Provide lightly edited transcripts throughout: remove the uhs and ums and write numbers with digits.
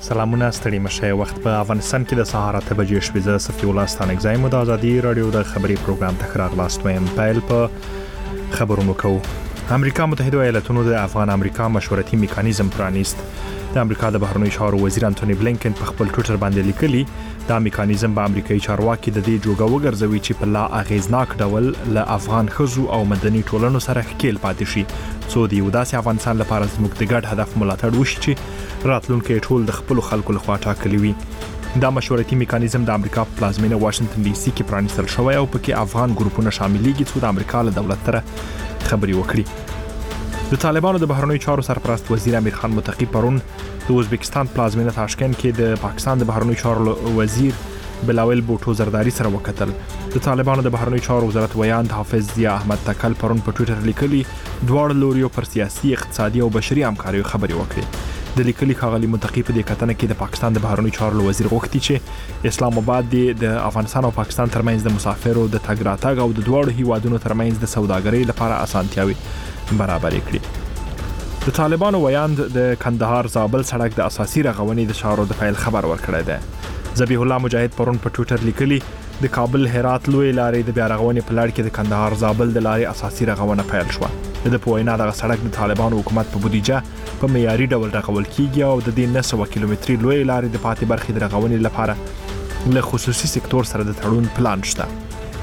سلامونه ستړي مشه وخت په افغانستان کې د سهار 8 بجې شوې زه صفي الله ستانګزایم د ازادي رادیو د خبري پروګرام ته راغلاست وایم پیل په خبرونو کو امریکا متحده ایالاتونو د افغان امریکا مشورتي میکانیزم پرانیست د امریکا د بهرنیو چارو وزیر انټونی بلینکن په خپل ټوئیټر باندې لیکلي دا میکانیزم به امریکایي چارواکي د دې جوګه وګرځوي چې په لا اغیزناک ډول له افغان خزو او مدني ټولنو سره ښکیل پاتې شي څو د یو داسې افغانستان لپاره زموږ د ګډ هدف ملاتړ وشي چې راتلونکي ټول د خپل خلکو لخوا ټاکلي وي دا مشورتي میکانیزم د امریکا په پلازمینه واشنگټن ډي سي کې پرانیستل شوی او پکې افغان ګروپونه شاملېږي چې د امریکا له دولت سره خبري وکړي د طالبانو د بهرنیو چارو سرپرست وزیر امیر خان متقی پرون د ازبکستان پلازمینه تاشکند کې د پاکستان د بهرنیو چارو وزیر بلاول بوټو زرداری سره وکتل د طالبانو د بهرنیو چارو وزارت ویاند حافظ ضیا احمد تکل پرون په ټوئیټر لیکلي دواړو لوریو پر سیاسي اقتصادي او بشري همکارۍ خبري وکړي د لیکلي ښاغلي متقی په دې کتنه کې د پاکستان د بهرنیو چارو وزیر غوښتي چې اسلام آباد د افغانستان او پاکستان ترمنځ د مسافرو د تګ راتګ او د دواړو هیوادونو ترمنځ د سوداګرۍ لپاره اسانتیاوي برابر کړي د طالبانو ویاند د کندهار زابل سړک د اساسي رغونې د چارو د فایل خبر ورکړی دی ذبیح الله مجاهد پرون په ټوئیټر لیکلي د کابل هرات لوی لارې د بیا رغونې په لړ کې د کندهار زابل د لارې اساسي رغونه پیل شوه د پوینا د سړک د طالبانو حکومت په بودیجه په معیاري ډول رغول کیږي او د دې 900 کیلومتري لوی لارې د پاتې برخې د رغونې لپاره له خصوصي سکتور سره د تړون پلان شته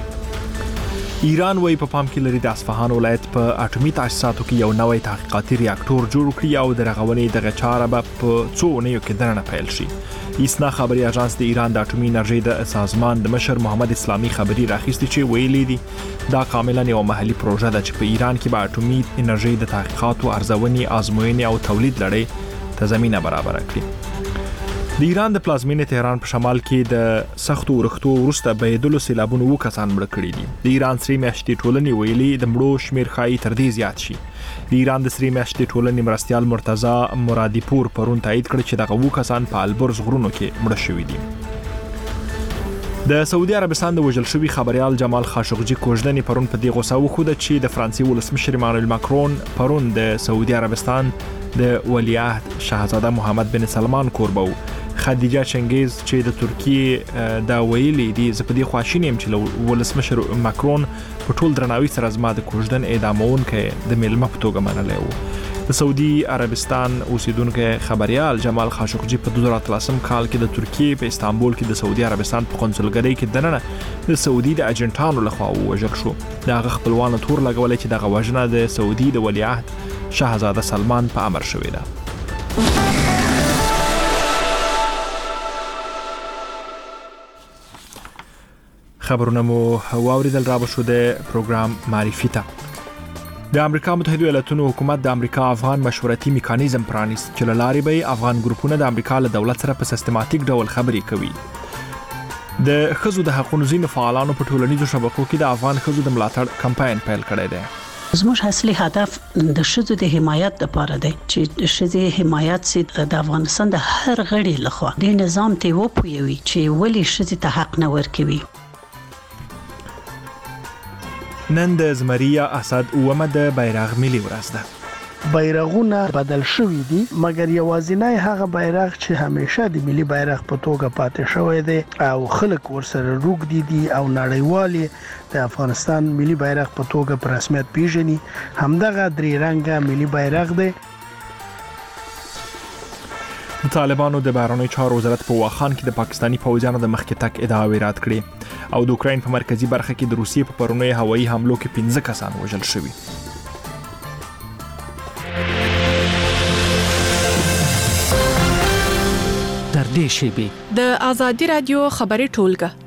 ایران وای په پام کې لري د اصفهان ولایت په اټومي تاسیساتو کې یو نوې تحقیقاتي ریاکټور جوړ کړي او د رغونې دغه چاره به په څو اونیو کې دننه پیل شي ایسنا خبري اژانس د ایران د اټومي انرژي د سازمان د مشر محمد اسلامي خبري راخیستي چې ویلي دي دا کاملا یو محلي پروژه ده چې په ایران کې به اټومي انرژي د تحقیقاتو ارزونې آزموینې او تولید لړۍ ته زمينه برابر کړي د ایران د پلازمینې تهران په شمال کې د سختو ورښتو وروسته بهیدلو سیلابونو وکسان مړه کړي دي د ایران سری میاشتې ټولنې ویلي د مړو شمیر ښایي تر دې زیات شي د ایران د سری میاشتې ټولنې مرستیال مرتضی مرادی پور پرون تایید کړ چې دغه وکسان په البرز غرونو کې مړه شوي دي د سعودي عربستان د وژل شوي خبريال جمال خاشقجي کوژدنې پرون په دې غوسه وخوده چې د فرانسې ولسمشر ایمانوئل ماکرون پرون د سعودي عربستان د ولیعهد شاهزاده محمد بن سلمان کوربو خدیجه چنگیز چې د ترکیه دا ویلي دي زه په دې خواشینی يم چې ولسمشر ماکرون په ټول درناوي سره زما د کوژدن اعدامونکو د میلمه په توګه منلی و د سعودي عربستان اوسیدونکو خبريال جمال خاشقجي په 2013 کال کې د ترکیه په استانبول کې د سعودي عربستان په قونسلګرۍ کې دننه د سعودي د اجنټانو لخوا وژل شو دا خپلوان تور لګولې چې د غوښنه د سعودي د ولیعهد شاهزاده سلمان په امر شوې ده خبرونه مو واوریدل را بشو د پروګرام معرفي ته د امریکا متحده ایالاتونو حکومت د امریکا افغان مشورتي میکانیزم پرانیست چې لارې به افغان ګروپونه د امریکا له دولت سره په سیستماتیک ډول خبري کوي د خزو د حقوقو ځینو فعالانو په ټولنیزو شبکو کې د افغان خزو د ملاتړ کمپاین پیل کړی دی زموږ اصلي هدف د شذو د حمایت لپاره دی چې شذې حمایت سي د افغانستان د هر غړي لخوا د نظام ته وپوي چې ولې شذې ته حق نه ورکوي نن د زمریا اسد اومه د بیرغ ملي ورځ ده بیرغونه بدل شوی دي مګر یوازینی هغه بیرغ چې همیشه د ملي بیرغ په توګه پاتې شوی دی او خلک ورسره روږدي دي او نړیوالي د افغانستان ملي بیرغ په توګه په رسمیت پیژني همدغه درې رنګه ملي بیرغ دی د طالبانو د بهرنیو چارو وزارت په واخان کې د پاکستانی پوځیانو د مخکې تک ادعاوې رد کړې او د اوکراین په مرکزی برخه کې د روسیې په پرونی هوایي حملو کې 15 کسان وژل شوي در دې شیبي د ازادي رادیو خبري ټولګه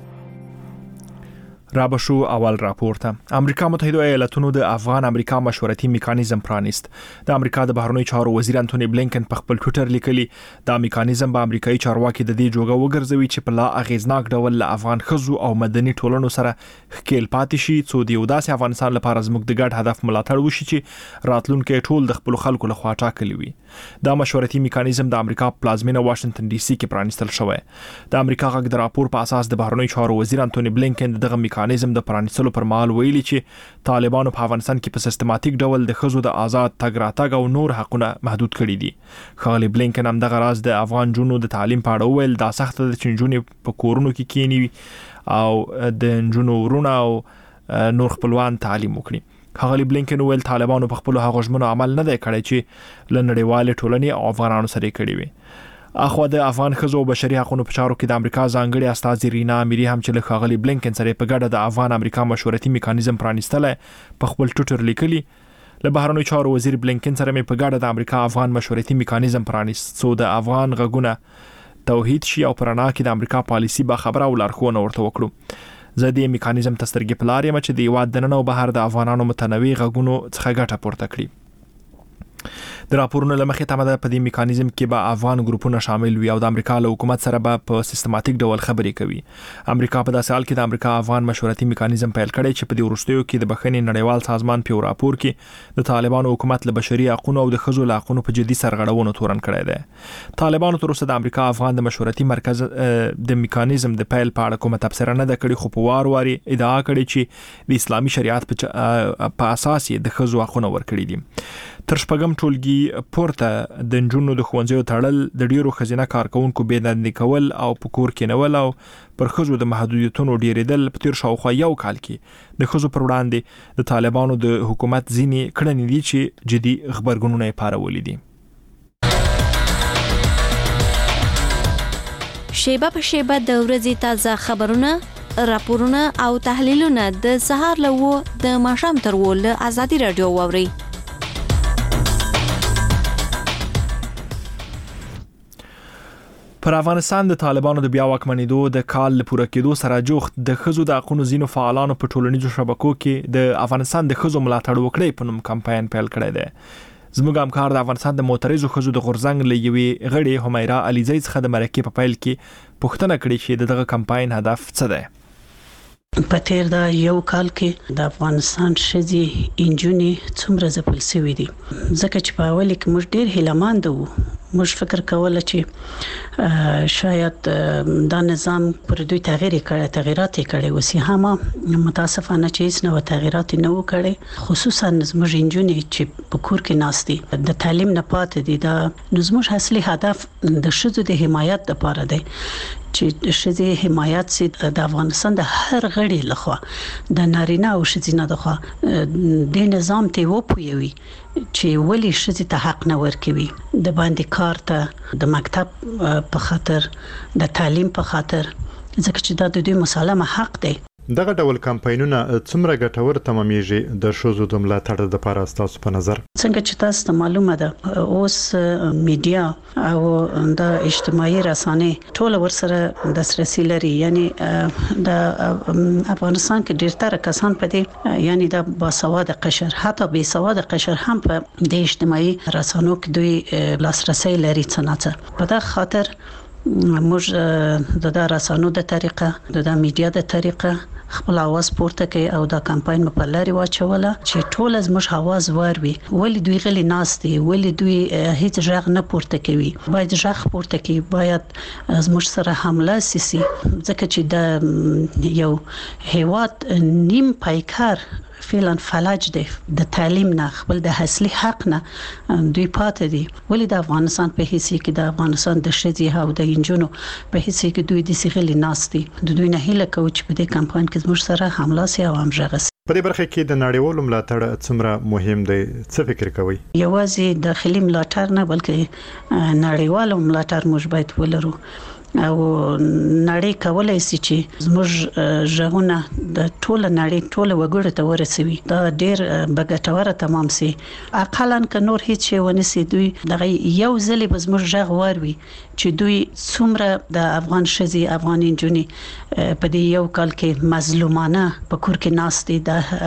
رابشو اول راپورته امریکا متحده ایالاتونو د افغان امریکا مشورتي میکانیزم پرانیست د امریکا د بهرنیو چارو وزیر انټونی بلینکن په خپل ټوئیټر لیکلي دا میکانیزم به امریکایي چارواکي د دې جوګه وګرځوي چې په لا اغیزناک ډول له افغان خزو او مدني ټولنو سره ښکیل پاتې شي څو د یو داسې افغانستان لپاره زموږ د ګډ هدف ملاتړ وشي چې راتلونکي ټول د خپل خلکو لخوا ټاکلي وي دا مشورتي میکانیزم د امریکا پلازمینه واشنگټن ډي سي کې پرانیستل شوی د امریکا غږ د راپور په اساس د بهرنیو چارو وزیر انټونی بلینکن دغه میکانیزم د پرانیستلو پر مهال ویلي چې طالبانو په افغانستان کې په سیستماتیک ډول د ښځو د آزاد تګ راتګ او نور حقونه محدود کړي دي. ښاغلي بلینکن هم دغه راز د افغان نجونو د تعلیم په اړه وویل دا سخت ده چې نجونې په کورونو کې کینی او د نجونو ورونه او نور خپلوان تعلیم وکړي. ښاغلي بلینکن ویل طالبانو په خپل هغو ژمنو عمل نه دی کړی چې له نړیوالې ټولنې او افغانانو سره یې کړي وي. اخو د افغان ښځو او بشري حقوقو په چارو کې د امریکا ځانګړي استازي رینا اميري هم چې له ښاغلي بلینکن سره په ګډه د افغان امریکا مشورتي میکانیزم پرانیستل په خپل ټویټر لیکلي. له بهرنیو چارو وزیر بلینکن سره په ګډه د امریکا افغان مشورتي میکانیزم پرانیست سو د افغان غږونه توحید شي او پرانا کې د امریکا پالیسی به خبره او لارښوونه ورته وکړو. زه د میکانیزم تسترګې پلار یم چې د یواد دننه او بهر د افغانانو متنوع غږونو څخه ګټه پورته کړي. د راپورونو لمخې تمه ده په دې میکانیزم کې به افغان ګروپونه شامل وي او د امریکا له حکومت سره به په سیستماتیک ډول خبرې کوي. امریکا په داسې حال کې د امریکا افغان مشورتي میکانیزم پیل کړی چې په دې وروستیو کې د بخښنې نړیوال سازمان په راپور کې د طالبانو حکومت له بشري حقوقو او د ښځو له حقوقو په جدي سرغړونو تورن کړی دی. طالبانو تر اوسه د امریکا افغان د مشورتي مرکز د میکانیزم د پیل په اړه کومه تبصره نه ده کړې، خو په وار ادعا کړې چې د اسلامي شریعت په اساس د ښځو حقوق ورکړي دي. تر شپږم ټولګي پورته د نجونو د ښوونځیو تړل، د ډیرو ښځینه کارکونکو بېدندې کول او په کور کې نول او پر ښځو د محدودیتونو ډیریدل په تیر شاوخوا یو کال کې د ښځو پر وړاندې د طالبانو د حکومت ځینې کړنې دي چې جدي خبرګونونه یې پارولي دي. شیبه په شیبه د ورځې تازه خبرونه، راپورونه او تحلیلونه د سهار له 9 د ماښام تر 10 له ازادي رادیو واوري. پر افغانستان د طالبانو د بیا واکمنېدو د کال پوره کېدو سره جوخت د ښځو د حقوقو ځینو فعالانو په ټولنیزو شبکو کې د افغانستان د ښځو ملاتړ وکړي په نوم کمپاین پیل کړی دی. زموږ همکار د افغانستان د معترضو ښځو د غورځنګ له یوې غړې همیرا علیزی څخه د مرکې په پیل کې پوښتنه کړې چې دغه کمپاین هدف څه دی. په تیر دا یو کال کې د افغانستان ښځې انجونې څومره ځپل شوې دي، ځکه چې په اول کې موږ ډېر هیلهمند وو. موږ فکر کوله چې شاید دا نظام پر دوی تغییرات کړي وسی، هم متاسفانه چې هیڅ نو تغییرات نه وکړي، خصوصا زموږ انجونې چې په کور کې ناشتي د تعلیم نه پاتې دي. دا زموږ اصلي هدف د ښځو د حمایت لپاره دی چې ښځې حمایت سي د افغانستان د هر غړي لخوا د نارینه او ښځینه لخوا د نظام ته وپوي چې ولی ښځې ته حق نه ورکوي، د باندې کار ته، د مکتب په خاطر، د تعلیم په خاطر، ځکه چې دا د دوی مسلمه حق دی. دغه ډول کمپاینونه څومره ګټور تمامېږي د ښځو د ملاتړ لپاره تاسو په نظر؟ څنګه چې تاسو ته معلومه ده اوس میډیا او د اجتماعي رسانې ټول ورسره د دسترسي لري، یعنی د افغانستان کې ډېر تر کسان په دې یعنی د باسواده قشر، حتی بې سواده قشر هم په د اجتماعي رسانو کې دوی لاسرسي لري. څنګه په دا خاطر موږ د رسانو د طریقه، د میډیا د طریقه خپل आवाज پورته کوي او دا کمپاین په لاري واچوله چې ټول از موږ आवाज وروي. ولی دوی غلي ناستي، ولی دوی هیڅ ژغ نه پورته کوي، باید ژغ پورته کوي، باید از موږ سره حمله سي، ځکه چې د یو هیواد نیم پایکار فعلا فلج دی د تعلیم نه، خپل د اصلي حق نه دوی پاتې دي. ولی د افغانستان په هیڅ کې د افغانستان د ښځې او د انجونو په هیڅ کې دوی د سیغلي ناستي، د دوی نه هیله کوي چې په دې کمپاین کې زموږ سره حمله سي او همغږي سي. په دې برخه کې د نړیوالو ملاتړ څومره مهم دی، څه فکر کوئ؟ یوازې داخلي ملاتړ نه بلکې نړیوالو ملاتړ موږ باید ولرو او نړۍ کولای شي چې زموږ ژغونه د ټوله نړۍ ټوله وګړو ته ورسوي. دا ډېر بګټوره تمام سي، اقلا که نور هیڅ شي ونسي، دوی دغه یو ځلې به زموږ ژغ وروي چې دوی څومره د افغان ښځې، افغان انجونې په دې یو کال کې مظلومانه په کور کې ناستي،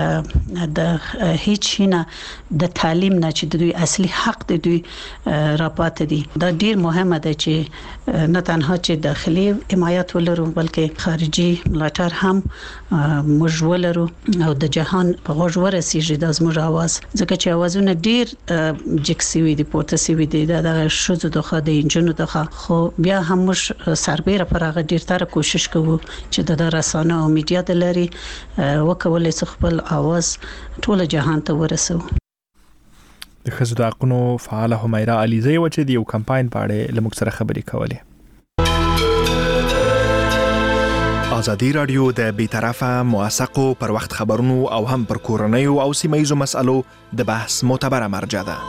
د هیڅ شي نه، د تعلیم نه چې د دوی اصلي حق د دوی راپاتې دي. دا ډېر مهمه ده چې نه تنها چې داخلي حمایت ولرو بلکې خارجي ملاتړ هم موږ ولرو او د جهان په غوږ ورسیږي د زموږ आवाज ځکه چې आवाजونه ډیر جکسوي دي پورته سوي دي د شوزو دغه د انجنونو دغه خو بیا هم موږ سربېره پر هغه ډیر تر کوشش کوو چې د رسانه او میډیا د لري وکولای شي خپل आवाज ټول جهان ته ورسو. د خزو د حقونو فعال حمیرا علیزی و چې د یو کمپاین په اړه لمک سره خبرې کولې. ازادي رادیو د بیطرفه موثقو پر وخت خبرونو او هم پر کورنیو او سیمایي مسلو د بحث معتبره مرجع ده.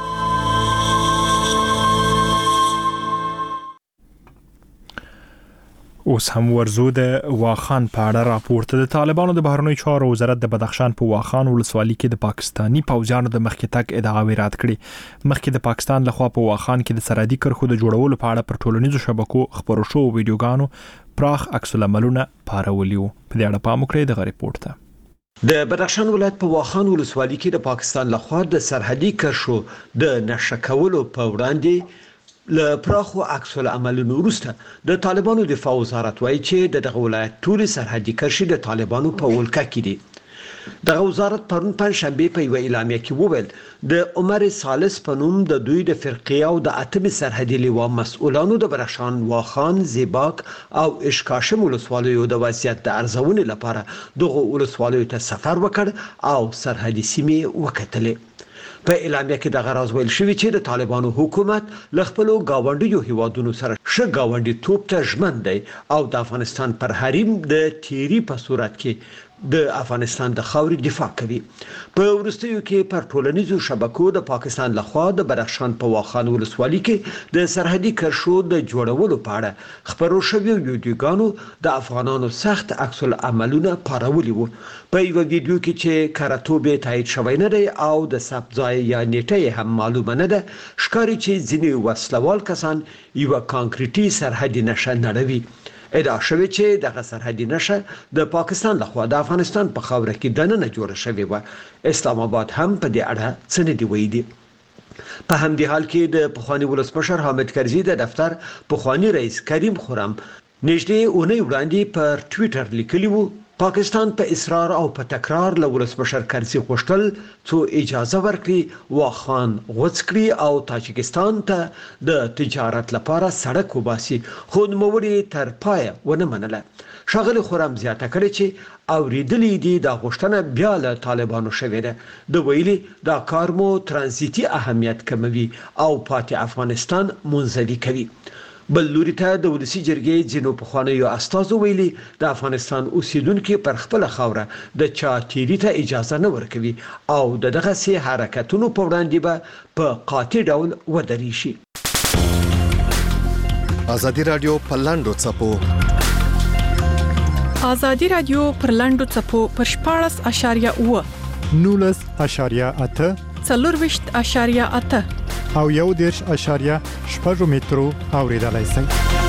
اوس هم ورزو د واخان په اړه راپورته د طالبانو د بهرنیو چارو وزارت د بدخشان په واخان ولسوالۍ کې د پاکستانی پوځیانو د مخکې تک ادعاوې رد کړې. مخکې د پاکستان لخوا په واخان کې د سرحدي کرښو د جوړولو په اړه پر ټولنیزو شبکو خبرو شو ویډیوګانو پراخ عکس العملونه پارولی وو. په دې اړه پام وکړئ د ریپورت ته. د بدخشان ولایت په واخان ولسوالۍ کې د پاکستان لخوا د سرحدي کرښو د نشه کولو په وړاندې له پراخو عکس العملونو وروسته د طالبانو دفاع وزارت وایي چې دغه ولایت ټول سرحدي کرښې د طالبانو په ولکه کې دي. دغه وزارت پرون پنځشنبه په یو اعلامیه کې وویل د عمر سالس په نوم د دوی د فرقې او د اتمې سرحدي لیوا مسؤلانو د بدخشان، واخان، زیباک او اشکاشم ولسوالیو د وضعیت د ارزونې لپاره دغه ولسوالیو ته سفر وکړ او سرحدي سیمې وکتلې. په اعلامیه کې د غراز ویل شوی چې د طالبانو حکومت ل خپل گاونډیو هیوادونو سره ش گاونډي توپ ته ژمن دی او د افغانستان پر حریم د تیری په صورت کې د افغانستان د خاورې دفاع کوي. په وروستیو کې پر ټولنیزو شبکو د پاکستان لخوا د بدخشان په واخان ولسوالۍ کې د سرحدي کرښو د جوړولو په اړه خبرو شوی ویډیوګانو د افغانانو سخت عکس العملونه پارولي وو. په یو ویډیو کې چې کاراتوبه تایید شوی نه دی او د سبزای یا نیټه هم معلومه نه ده، ښکاري چې ځینې وسلوال کسان یو کانکریټي سرحدي نشه نړوي. ادعا شوی چې دغه سرحدي نشه د پاکستان لخوا د افغانستان په خاوره کې دننه جوړه شوې و. اسلام آباد هم په دې اړه څه نه دی ویلي. په همدې حال کې د پخوانی ولسمشر حامد کرزي د دفتر پخوانی رئیس کریم خرم نږدې اونۍ وړاندې پر ټویټر لیکلی وو پاکستان په اصرار او په تکرار له ولسمشر کرزي غوښتل څو اجازه ورکړي واخان غوڅ کړي او تاجکستان ته د تجارت لپاره سړک وباسي، خو نوموړي تر پایه ونه منله. ښاغلي خرم زیاته کړې چې اوریدلې دي د غوښتنه بیا له طالبانو شوې ده. د ویلي دا کار مو ترانزیتي اهمیت کموي او پاتې افغانستان منزلي کوي. بل لوري ته د ولسی جرګې ځینو پخوانیو استازو ویلي د افغانستان اوسیدونکو پر خپل خاوره د چا تیری ته اجازه نه ورکوي او دغه سي حرکتونو په وړاندې به په قاطع ډول ودرې شي. ازادي رادیو په لاندو چپو ازادي رادیو پر لاندو چپو پر 14.8 19.8 4.8 او 1.8 مترو اوریدلای شئ.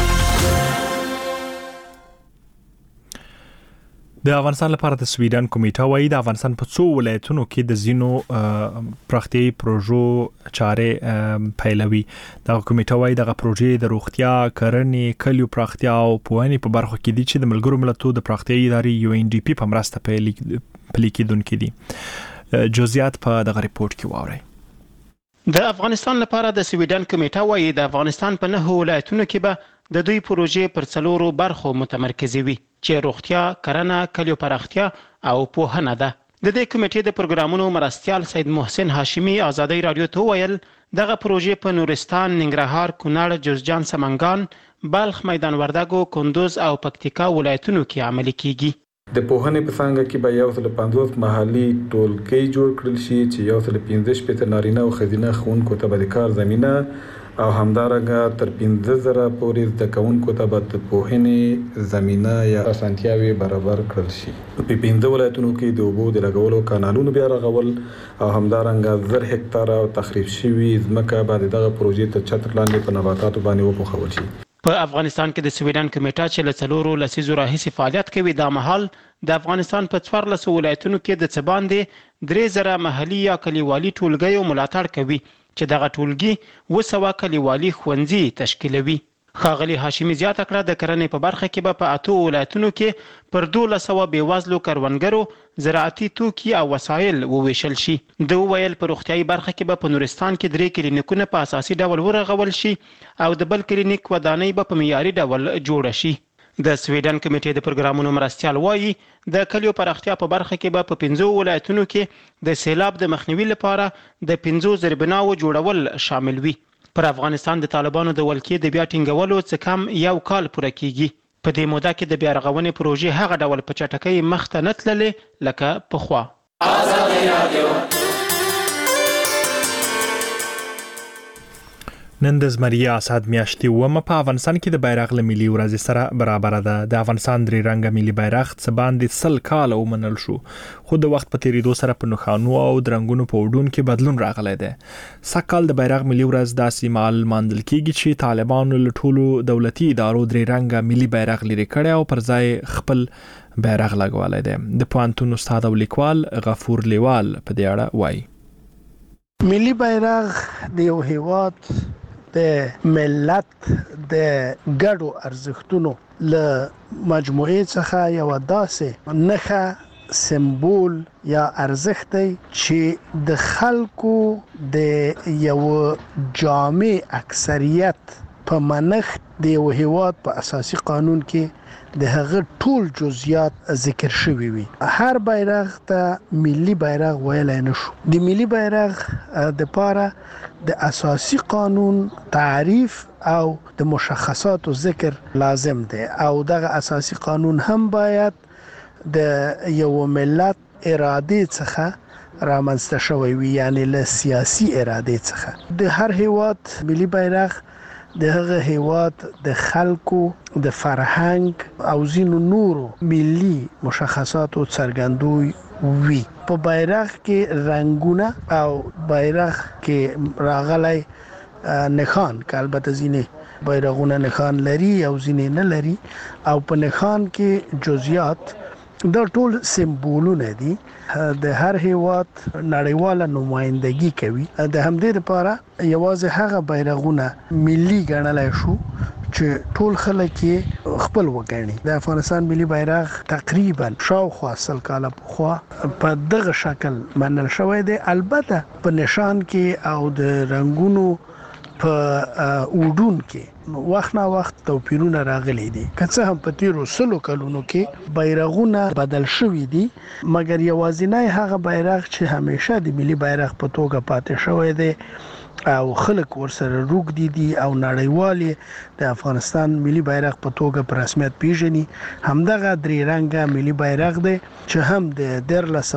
د افغانستان لپاره د سویډن کمیټه وایي د افغانستان په څو ولایتونو کې د زینو پراختیايي پروژو چارې پیلوي. دا کمیټه وایي دغه پروژې د روغتیا، کرنې، کلیو پراختیا او پوهنې په برخو کې دي چې د ملګرو ملتونو د پراختیايي ادارې UNDP په مرسته پلي کېدونکې دي. جزئیات په دغه ریپورت کې واورئ. د افغانستان لپاره د سویډن کمیټه وایي د افغانستان په 9 ولایتونو کې به د دوی پروژې پر 4 برخو متمرکزې وي چې روغتیا، کرنه، کلیو پراختیا او پوهنه ده. د دې کمیټې د پروګرامونو مرستیال سید محسن هاشمی ازادي رادیو ته ویل دغه پروژې په نورستان، ننګرهار، کونړ، جوزجان، سمنګان، بلخ، میدان وردګو، کندوز او پکتیکا ولایتونو کې عملي کیږي. د پوهنې په څانګه کې به 150 محلي ټولګي جوړ کړل شي چې 115 نارینه او ښځینه ښوونکو ته به د کار زمینه او همدارنګه تر 15,000 پورې زده کوونکو ته به د پوهنې زمینه یا اسانتیاوې برابر کړل شي. په 15 ولایتونو کې د اوبو د لګولو کانالونو بیا رغول او همدارنګه 1000 هکتاره تخریب شوي ځمکه به دغه پروژې تر چتر لاندې په نباتاتو باندې وپوښول شي. په افغانستان کې د سویډن کمیټه چې له 4 لسیزو راهیسې فعالیت کوي دا مهال د افغانستان په 14 ولایتونو کې د څه باندې 3000 محلي یا کلیوالي ټولګیو ملاتړ کوي چې دغه ټولګي 200 کلیوالي ښوونځي تشکیلوي. ښاغلي هاشمي زیاته کړه د کرنې په برخه کې به په 8 ولایتونو کې پر 1200 بېوزلو کروندګرو زراعتي توکي او وسایل وویشل شي. د ویل په روغتیايي برخه کې به په نورستان کې 3 کلینیکونه په اساسي ډول ورغول شي او د بل کلینیک ودانۍ به په معیاري ډول جوړه شي. د سویډن کمیټې د پروګرامونو مرستیال وایي د کلیو پراختیا په برخه کې به په 15 ولایتونو کې د سیلاب د مخنیوي لپاره د 15 زیربناو جوړول شامل وي. پر افغانستان د طالبانو د ولکې د بیا ټینګولو څخه کم 1 کال پوره کیږي. په دې موده کې د بیا رغونې پروژې هغه ډول په چټکۍ مخ ته نه تللې لکه پخوا. نن د زمري اساد میاشتې ومه په افغانستان کې د بیرغ له ملي ورځ سره برابر ده. د افغانستان درې رنګه ملي بیرغ څه باندې 100 کال ومنل شو، خو د وخت په تیریدو سره په نښانو او د رنګونو په وډون کې بدلون راغلی دی. سږکال د بیرغ ملي ورځ داسې مال ماندل کیږي چې طالبانو له ټولو دولتي ادارو درې رنګه ملي بیرغ لري کړی او پر ځای خپل بیرغ لګولی دی. د پوهنتون استاد او لیکوال غفور لیوال په دې اړه وایي ملي بیرغ د یو هیواد د ملت د ګډو ارزښتونو له مجموعې څخه یو داسې نښه سمبول یا ارزښت دی چې د خلکو د یو جامع اکثریت په منښت د یو هیواد په اساسي قانون کې د هغه ټول جزئیات ذکر شوی وي. هر بیرغ ته ملي بیرغ ویلای نشو. د ملي بیرغ د پاره د اساسي قانون تعریف او د مشخصاتو ذکر لازم دی او دغه اساسي قانون هم باید د یو ملت اراده څخه رامنځته شوی وي، یعنی له سیاسي اراده څخه. د هر هیواد ملي بیرغ د هغه هیواد د خلکو د فرهنګ او ځینو نورو ملي مشخصاتو څرګندوي وي. په بیرغ کې رنگونه او بیرغ کې راغلي نښان، که البته ځینې بیرغونه نښان لري او ځینې نه لري، او په نښان کې جزئیات دا ټول سمبولونه دي. د هر هیواد نړیواله نمائندګي کوي. د همدې لپاره یوازې هغه بیرغونه ملي ګڼلای شو چې ټول خلک یې خپل وګڼي. د افغانستان ملي بیرغ تقریبا شاوخوا 100 کاله پخوا په دغه شکل منل شوی دی. البته په نشان کې او د رنگونو په وډون کې وخت نه وخت توپیرونه راغلي دي. که څه هم په تیرو 100 کلونو کې بیرغونه بدل شوي دي، مګر یوازینی هغه بیرغ چې همیشه د ملي بیرغ په توګه پاتې شوی دی او خلک ورسره روږدي دي او نړیوال د افغانستان ملي بیرغ په توګه په رسمیت پیژني، همدغه درې رنګه ملي بیرغ دی چې هم د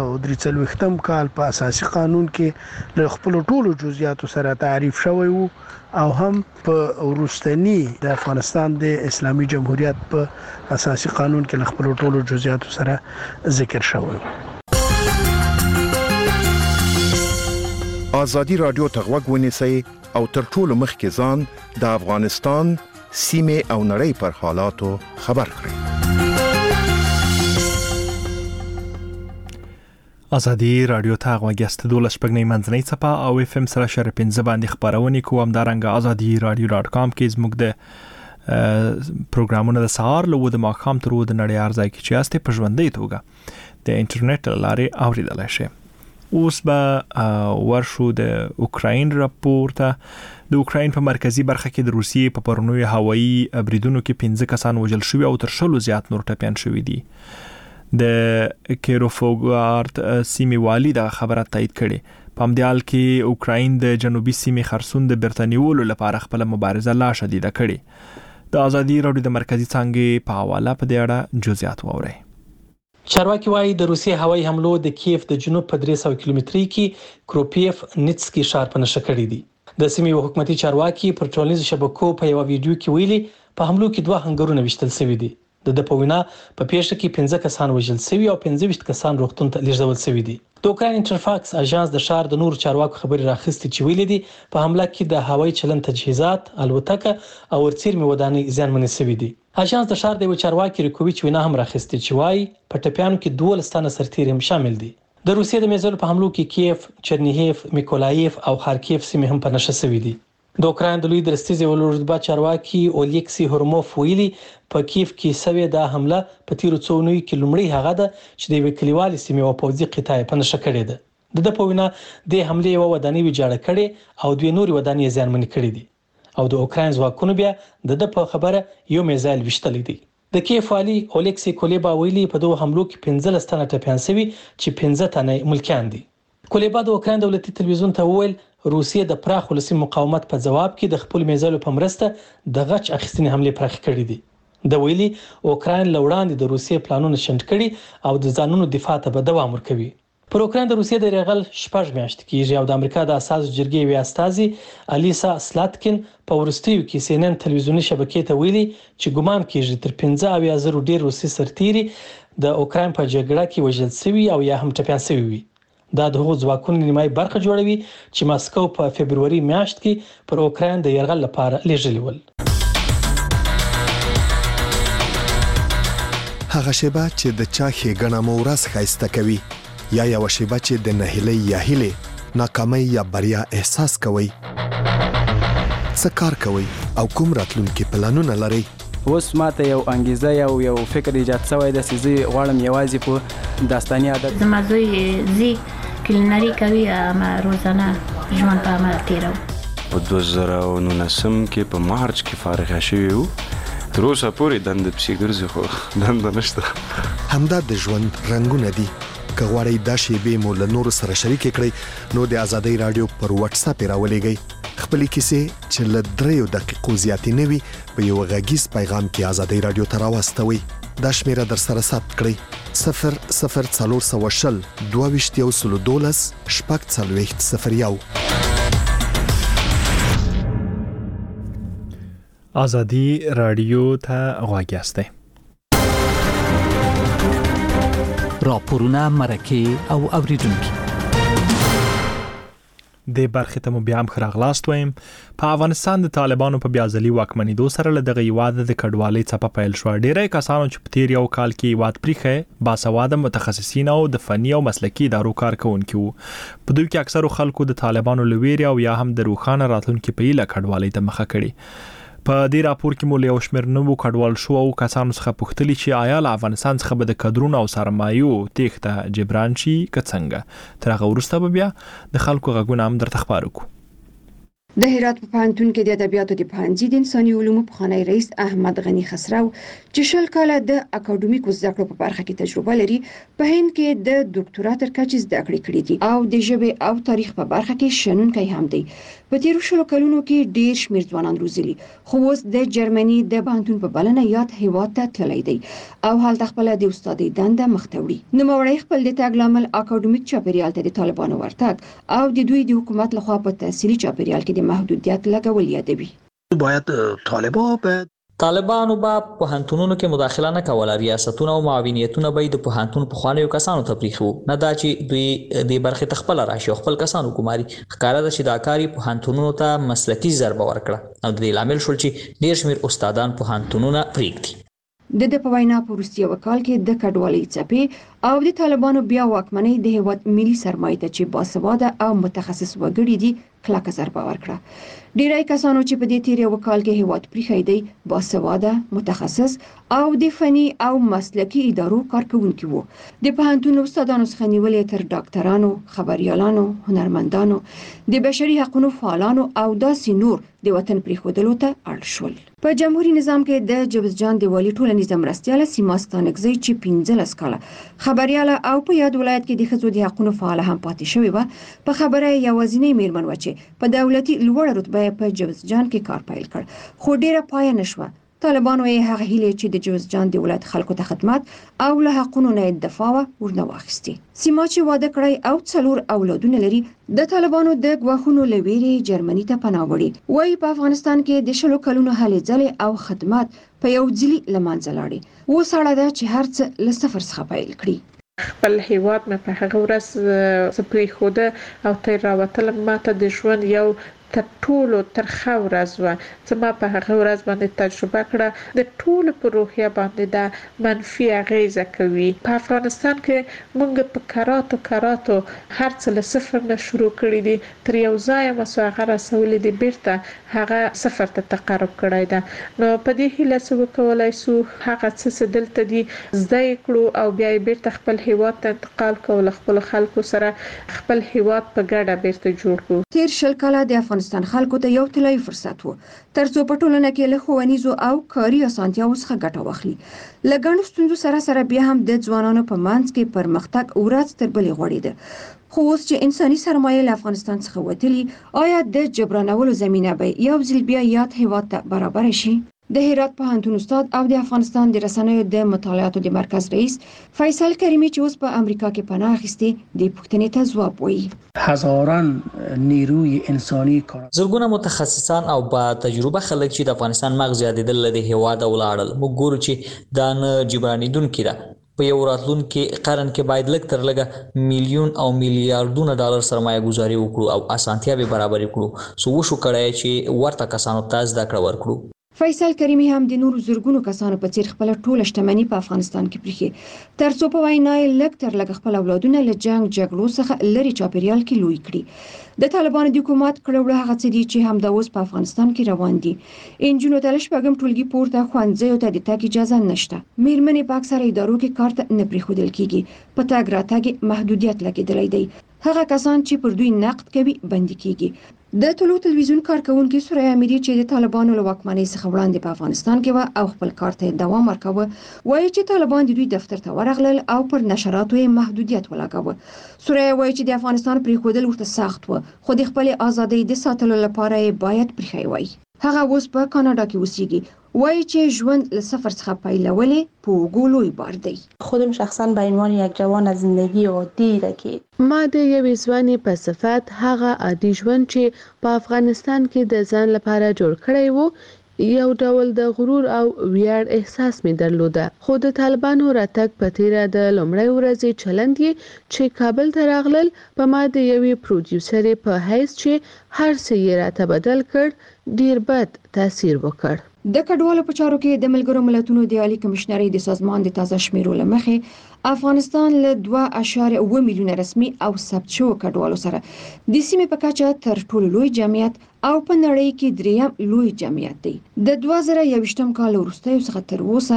1343 کال په اساسي قانون کې له خپل ټولو جزئیاتو سره تعریف شوی وو او هم په وروستنی د افغانستان د اسلامي جمهوریت په اساسي قانون کې له خپل ټولو جزئیاتو سره ذکر شوی وو. آزادی رادیو ته غوږ ونیسئ او تر ټولو مخکې ځان د افغانستان سیمې او نړۍ پر حالاتو خبر کړئ. آزادی رادیو ته غوږیاست. 12 شپږنۍ منځنۍ څپه او اف ام سره شر 15 باندې خبرونه کوم. دارنګ azadiradio.com کې زموږ د پروګرامونه د سهار له د ماښام تر د نړۍ ارزای کې چې استه په ژوندۍ توګه د انټرنیټ لارې اوریدلای شئ. اوس به ورشو د اوکراین راپورته. د اوکراین په مرکزی برخه کې د روسیې په پرونوي هوایي بریدونو کې 15 کسان وژل شوي او تر 100 زیات نور ټپیان شوي دي. د کیروفوګارد سیمې والی د خبره تایید کړي. په همدې حال کې اوکراین د جنوبي سیمې خرسون د برتانیولو لپاره خپل مبارزه لا شدیده کړي. د آزادي رادیو د مرکزی څنګه په حواله په دې اړه جزئیات واورئ. چارواکي وايي د روسیې هوایي حملو د کیف د جنوب په 300 کیلومتري کې کروپیف نیټسکي ښار په نښه کړی دی. د سیمې حکومتي چارواکي پر ټولنیزو شبکو په یو ویډیو کې ویلي په حملو کې 2 هنګرونه وشتل شوي دي. د پوینا په پیښه کې 15 کسان وژل شوي او 15 کسان روغتون ته لیږدول شوي دي. د اوکراین انټرفاکس اژانس د ښار د نور چارواکو خبري راخستې چې ویلي دي په حمله کې د هوایي چلن تجهیزات، الوتکه او ورڅیرمې ودانۍ زیانمنې شوي دي. اژانس د ښار د یو چارواکي ریکوویچ وینا هم راخستې چې وايي په ټپیانو کې 12 تنه سرتیري هم شامل دي. د روسیې د میزایلو په حملو کې کیف، چرنیهیف، میکولایف او خارکیف سیمې هم په نښه شوي دي. د اوکراین د لوی درستیزې ولورتبا چارواکي اولیکسی هورموف ویلي په کیف کې سوي د حمله په تیرو څو نوي کې لومړی هغه ده چې د وکیلوالي سیمې او پوځي قطاع په نشه کړې ده د پوینا د حمله یو ودانۍ ویجاړه کړې او دوی نوري ودانۍ زیانمن کړې دي او د اوکراین ځواکونو بیا د په خبره یو میزایل وشتلې دي د کیف والی اولیکسی کولیبا ویلي په دوه حملو کې 15 تنه ټپيان شوي چې 15 تنه ملکیان دي کولیبا د اوکراین دولتي تلویزیون ته وویل روسیه د پراخ ولسي مقاومت په جواب کې د خپل میزایلو په مرسته د غچ اخیستنې حمله پراخ کړې دي د ویلي اوکراین لوړاندې د روسیې پلانونه شنډ کړي او د ځانونو دفاع ته به دوام ورکوي پر اوکراین د روسیې د رغل شپږ میاشتې کېږي او د امریکا د اساس جرګې وی استازي الیسا سلاتکین په ورستیو کې CNN تلویزیونی شبکې ته ویلي چې ګومان کېږي تر 15,000 ډیر روسي سرتیري د اوکراین په جګړه کې وژل شوي او یا هم ټپيان شوي وي دا د هغو ځواکونو نیمایي برخه جوړوي چې ماسکو په فبرवरी میاشت کې پر اوکراین د یرغل لپاره لیږلي ول هغه شیبه چې د چا ښېګڼه مو ورځ ښایسته کوي یا یو شیبه چې د نهیلۍ یا هیلې ناکامۍ یا بریا احساس کوئ څه کار کوئ او کوم راتلونکي پلانونه لرئ اوس ماته یو انګیزه یو فکر ایجاد شوی د سيزي غواړم یوازې په داستاني عادت زما زوی زی کلینری کوي ما روزانه ژوند په عمل تیرو په 2019 کې په مارچ کې فارغ شوی وو تر اوسه پورې دند پسې ګرځي خو دند نشته همدا د ژوند رنگونه دي که غواړئ دا شیبې مو له نورو سره شریک کړئ نو د ازادۍ رادیو پر واتس اپ راولېږئ خپلې کیسې چې له 3 دقیقو زیاتې نه وي په یو غږیز پیغام کې ازادۍ رادیو ته راواستوئ دا شمیره در سره ثبت کړئ 00420 22 012 ازادي رادیو ته غوږ یاستئ راپورونه مرکه او اوریدونکو د برخې ته مو بیا هم خراغلاست وایم په افغانستان د طالبانو په بیازلي واکمنېدو سره له دغه هیواد د کډوالۍ څپه پیل شو ډیری کسانو چې په تیر یو کال کې هیواد پریښه باسواده متخصصین او د فني او مسلکي ادارو کارکونکي وو په دوی کې اکثرو خلکو د طالبانو لویری او یا هم د روخانه راتلونکي په اله کډوالۍ ته مخه کړي په دې راپور کې مو له شمیر نوو کډوال شو او کسانو څخه پوښتنه چې آیا له افغانستان څخه به د کډرونو او سرمایو تېښته جبران شي که څنګه تر هغه وروسته به بیا د خلکو غږونه هم درته خبرو کو د هرات په پوهنتون کې د ادبیاتو د پوهنځي د انساني علومو پخوانی رئیس احمد غنی خسرو چې شل کاله د اکاډمیکو زده کړو په برخه کې تجربه لري په هند کې د ډاکټرا تر کچې زده کړې کړې دي او د ژبې او تاریخ په برخه کې شنونکی هم دی په تیرو شلو کلونو کې ډیر شمیر ځوانان روزلي خو اوس د جرمني د پوهنتون په بلنه یاد هیواد ته تللی دی او هلته خپل د استادۍ دنده مخته وړي نوموړی خپل د تګ لامل اکاډمیک چاپیریال ته د طالبانو ورتګ او د دوی د حکومت لخوا په تحصیلي چاپیریال کې محدودیت لګول یادوي باید طالبانو به په پوهنتونونو کې مداخله نه کوله ریاستونه او معاونیتونه به د پوهنتون په خوانیو کسانو ته پریښو نه دا چې دوی د برخې تخپل راشي خپل کسانو ګماري ښکارا د شداکاری پوهنتونونو ته مسلکي ضربه ورکړه او د دې لامل شول چې ډیر شمیر استادان پوهنتونونه پریږدي د په وینا په روسیه وکال کې د کډوالۍ څپې او د طالبانو بیا واکمنۍ د هیواد ملي سرمایه ته چې باسواده او متخصص وګړي دي کلکه ضربه ورکړه ډیری کسانو چې په دې تیر یو کال کې هیواد پریښی دی باسواده متخصص او د فني او مسلکي ادارو کارکونکي وو د پوهنتون استادانو څخه نیولې تر ډاکټرانو خبريالانو هنرمندانو د بشري حقوقو فعالانو او داسې نور د وطن پریښودلو ته اړ شول په جمهوریت نظام کې د جوزجان د والی ټولنیز مرستياله سیما ستانکزی چې 15 کاله خبرياله او په یاد ولایت کې د ښځو د حقوقو فعال هم پاتې شوی و په خبره یوازینی میرمن و چې په دولتي لوړ رتبه په جوزجان کې کار پیل کړ خو ډیره پای نشوه طالبانو یې هغه هیله چې د جوزجان د ولایت خلکو ته خدمت او له حقوقو نه دفاع ورنه واخیستي سیما چې واده کړی او 4 اولادونه لري د طالبانو د غواخونو لویری جرمني ته پناه وړي وای په افغانستان کې د شلو کلونو هلې ځلې او خدمات په یو ځلې لمانځه لاړي و سړه ده چې هرڅ له صفر څخه پیل کړي خپل هیواد مې په هغه ورځ سپری خوده او تیر راوتل ماته د ژوند یو تر ټولو ترخه ورځ و. زما په هغه ورځ باندې تجربه کړه د ټولو په روحیه باندې دا منفي اغیزه کوي. په افغانستان کې موږ په کراتو هر څه له صفر نه شروع کړی دي، تر یو ځای مسوغه رسولې دي، بیرته هغه صفر ته تقرب کړی ده. نو په دې هیله څه وکولای سو هغه څه دلته دي زده کړو او بیا بیرته خپل هیواد ته انتقال کول، خپل خلکو سره خپل هیواد په ګډه بیرته جوړ کړو. تیر شل کاله د افغانستان خلکو ته یو طلایی فرصت وو ترڅو په ټولنه کې له ښوونیزو او کاري اسانتیاوو څخه ګټه واخلي. له ګڼو ستونزو سره بیا هم د ځوانانو په منځ کې پرمختګ ورځ تر بلې غوړېده. خو اوس چې انساني سرمایه له افغانستان څخه وتلي، آیا د جبرانولو زمینه به یو ځل بیا یاد هیواد ته برابر شي؟ د هرات پوهنتون استاد او د افغانستان د رسنیو د مطالعاتو د مرکز رئیس فیصل کریمی چې اوس په امریکا کې پناه اخیستي د پوښتنې ته ځواب وایي. هزاران نیروی انساني کار زرګونه متخصصان او با تجربه خلک چې د افغانستان مغز یادېدل له هیواد ولاړل. موږ ګورو چې دا نه جبرانیدونکې ده. په یو راتلونکي قرن کې باید لږ تر لږه میلیون او میلیارډونه ډالر سرمایه گذاري وکړو او اسانتیاوې برابر کړو. سو وشو کړای چې ورته کسانو ته زده کړه ورکړو. فیصل کریمی هم د نورو زرګونو کسانو په څیر خپل ټوله شتمني په افغانستان کې پریښې ترڅو په وینا یې لږ تر لږه خپل اولادونه له جګړو څخه لري چاپیریال کې لوی کړي. د طالبانو د حکومت کړه هغه څه دي چې هم د اوس په افغانستان کې روان دي. انجونو ته شپږم ټولګي پورته ښوونځیو ته د تګ اجازه نشته. میرمنې په اکثره ادارو کې کار ته نه پریښودل کیږي. په تګ راتګ محدودیت لګیدلی دی. هغه کسان چې پر دوی نقد کوي بندي کیږي. د ټولو تلویزیون کارکونکو سوریا امیری چې د طالبانو له واکمنۍ څخه وړاندې په افغانستان کې و او خپل کار ته دوام ورکاوه، وایي چې طالبان د دوی دفتر ته ورغلل او پر نشراتو یې محدودیت ولګاوه. سوریا وایي چې د افغانستان پریښودل ورته سخت و، خو د خپل ازادۍ د ساتلو لپاره یې باید پریښی وای. هغه اوس په کاناډا کې اوسېږي. وایي چې ژوند له صفر څخه پیلولې په اوږو بار دی. خودم شخصا به عنوان یک جوان از زندگی عادی را که ما د یوې ځوانې په صفت هغه عادي ژوند چې په افغانستان کې د ځان لپاره جوړ کړی وو یو ډول د غرور او ویاړ احساس می درلوده. خو د طالبانو راتګ په تیره د لومړۍ ورځې چلند یې چې کابل ته راغلل په ما د یوې پروډیوسرې په حیث چې هر څه یې راته بدل کړ ډیر بد تاثیر وکړ. د کډوالو په چارو کې د ملګرو ملتونو د عالی کمشنرۍ د سازمان د تازه شمیرو له مخې افغانستان له 2.7 میلیونه رسمي او ثبت شوو کډوالو سره د سیمې په کچه تر ټولو لوی جمعیت او په نړۍ کې دریم لوی جمعیت دی. د 2021م کال وروسته څخه تر اوسه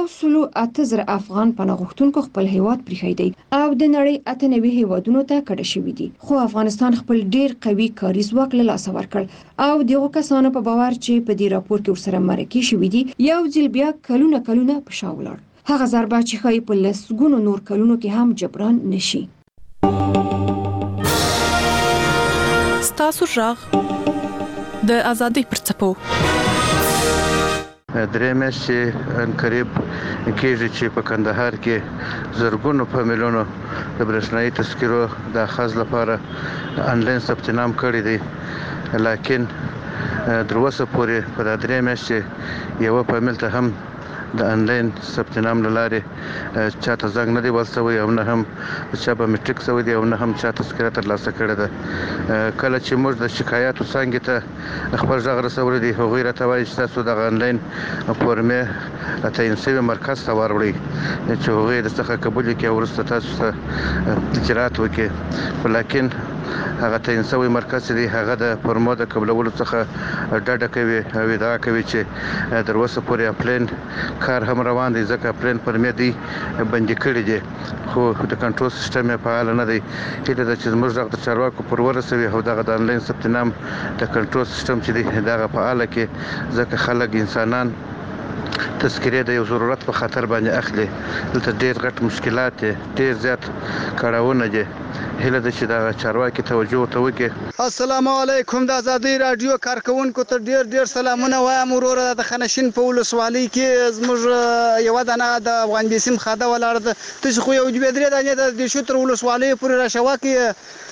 108,000 افغان پناه غوښتونکو خپل هیواد پریښی دی او د نړۍ 98 هیوادونو ته کډه شوي دي. خو افغانستان خپل ډیر قوي کاري ځواک له لاسه ورکړ او دغه کسانو په باور چې په دې راپور کې ورسره مرکه شوي دي یو ځل بیا کلونه په شا ولاړ. هغه ضربه چې ښایي په لسګونو نور کلونو کې هم جبران نشي. ستاسو ژغ د ازادۍ پر څپو درې میاشتې قریب کېږي چې په کندهار کې زرګونو په میلیونو د برېښنايي تذکرو د اخذ لپاره انلاین ثبت نام کړی دی، لکن تر اوسه پورې په درې میاشتې یو فامیل ته هم د انلاین ثبت نام لاره چاته زنګ نه دی ورسوي او نه هم چا په میټریک سوي دی او نه هم چا تذکره ترلاسه کړې ده. کله چې موږ د شکایاتو څنګه ته خپل ځای رسولې دي هغوی راته وایي چې تاسو د انلاین فورمې تعین شوی مرکز ته وروړئ چې هغوی د څخه قبول کړي او وروسته تاسو ته اجرات وکړي. لیکن هغه تعین شوی مرکز دی هغه د فورمو د قبولولو څخه ډډه کوي او ادعا کوي چې تر اوسه پورې اپلین کار هم روان دی ځکه اپلین پرمې دی بندي کړی دی خو د کنټرول سیستم یې فعال نه دی. هیله ده چې موږ د چارواکو پر ورسوي او دغه د انلاین ثبت نام د کنټرول سیستم چې دی دغه فعال کړي ځکه خلک انسانان تذکره د یو ضرورت په خاطر باندې اخلي. دلته ډیر غټ مشکلات دي، ډیر زیات کړهونه دي. هیله ده چې دا چارواکي توجه ته وکړي. السلام علیکم. د ازادۍ رادیو کارکونکو ته ډیر سلامونه وایم. وروره د خنشین په ولسوالۍ کې زموږ یو دانه د افغان بیسیم خاده ولاړ ده. تاسو خو یو دوه درې دانې د شتر ولسوالۍ پورې را شواکې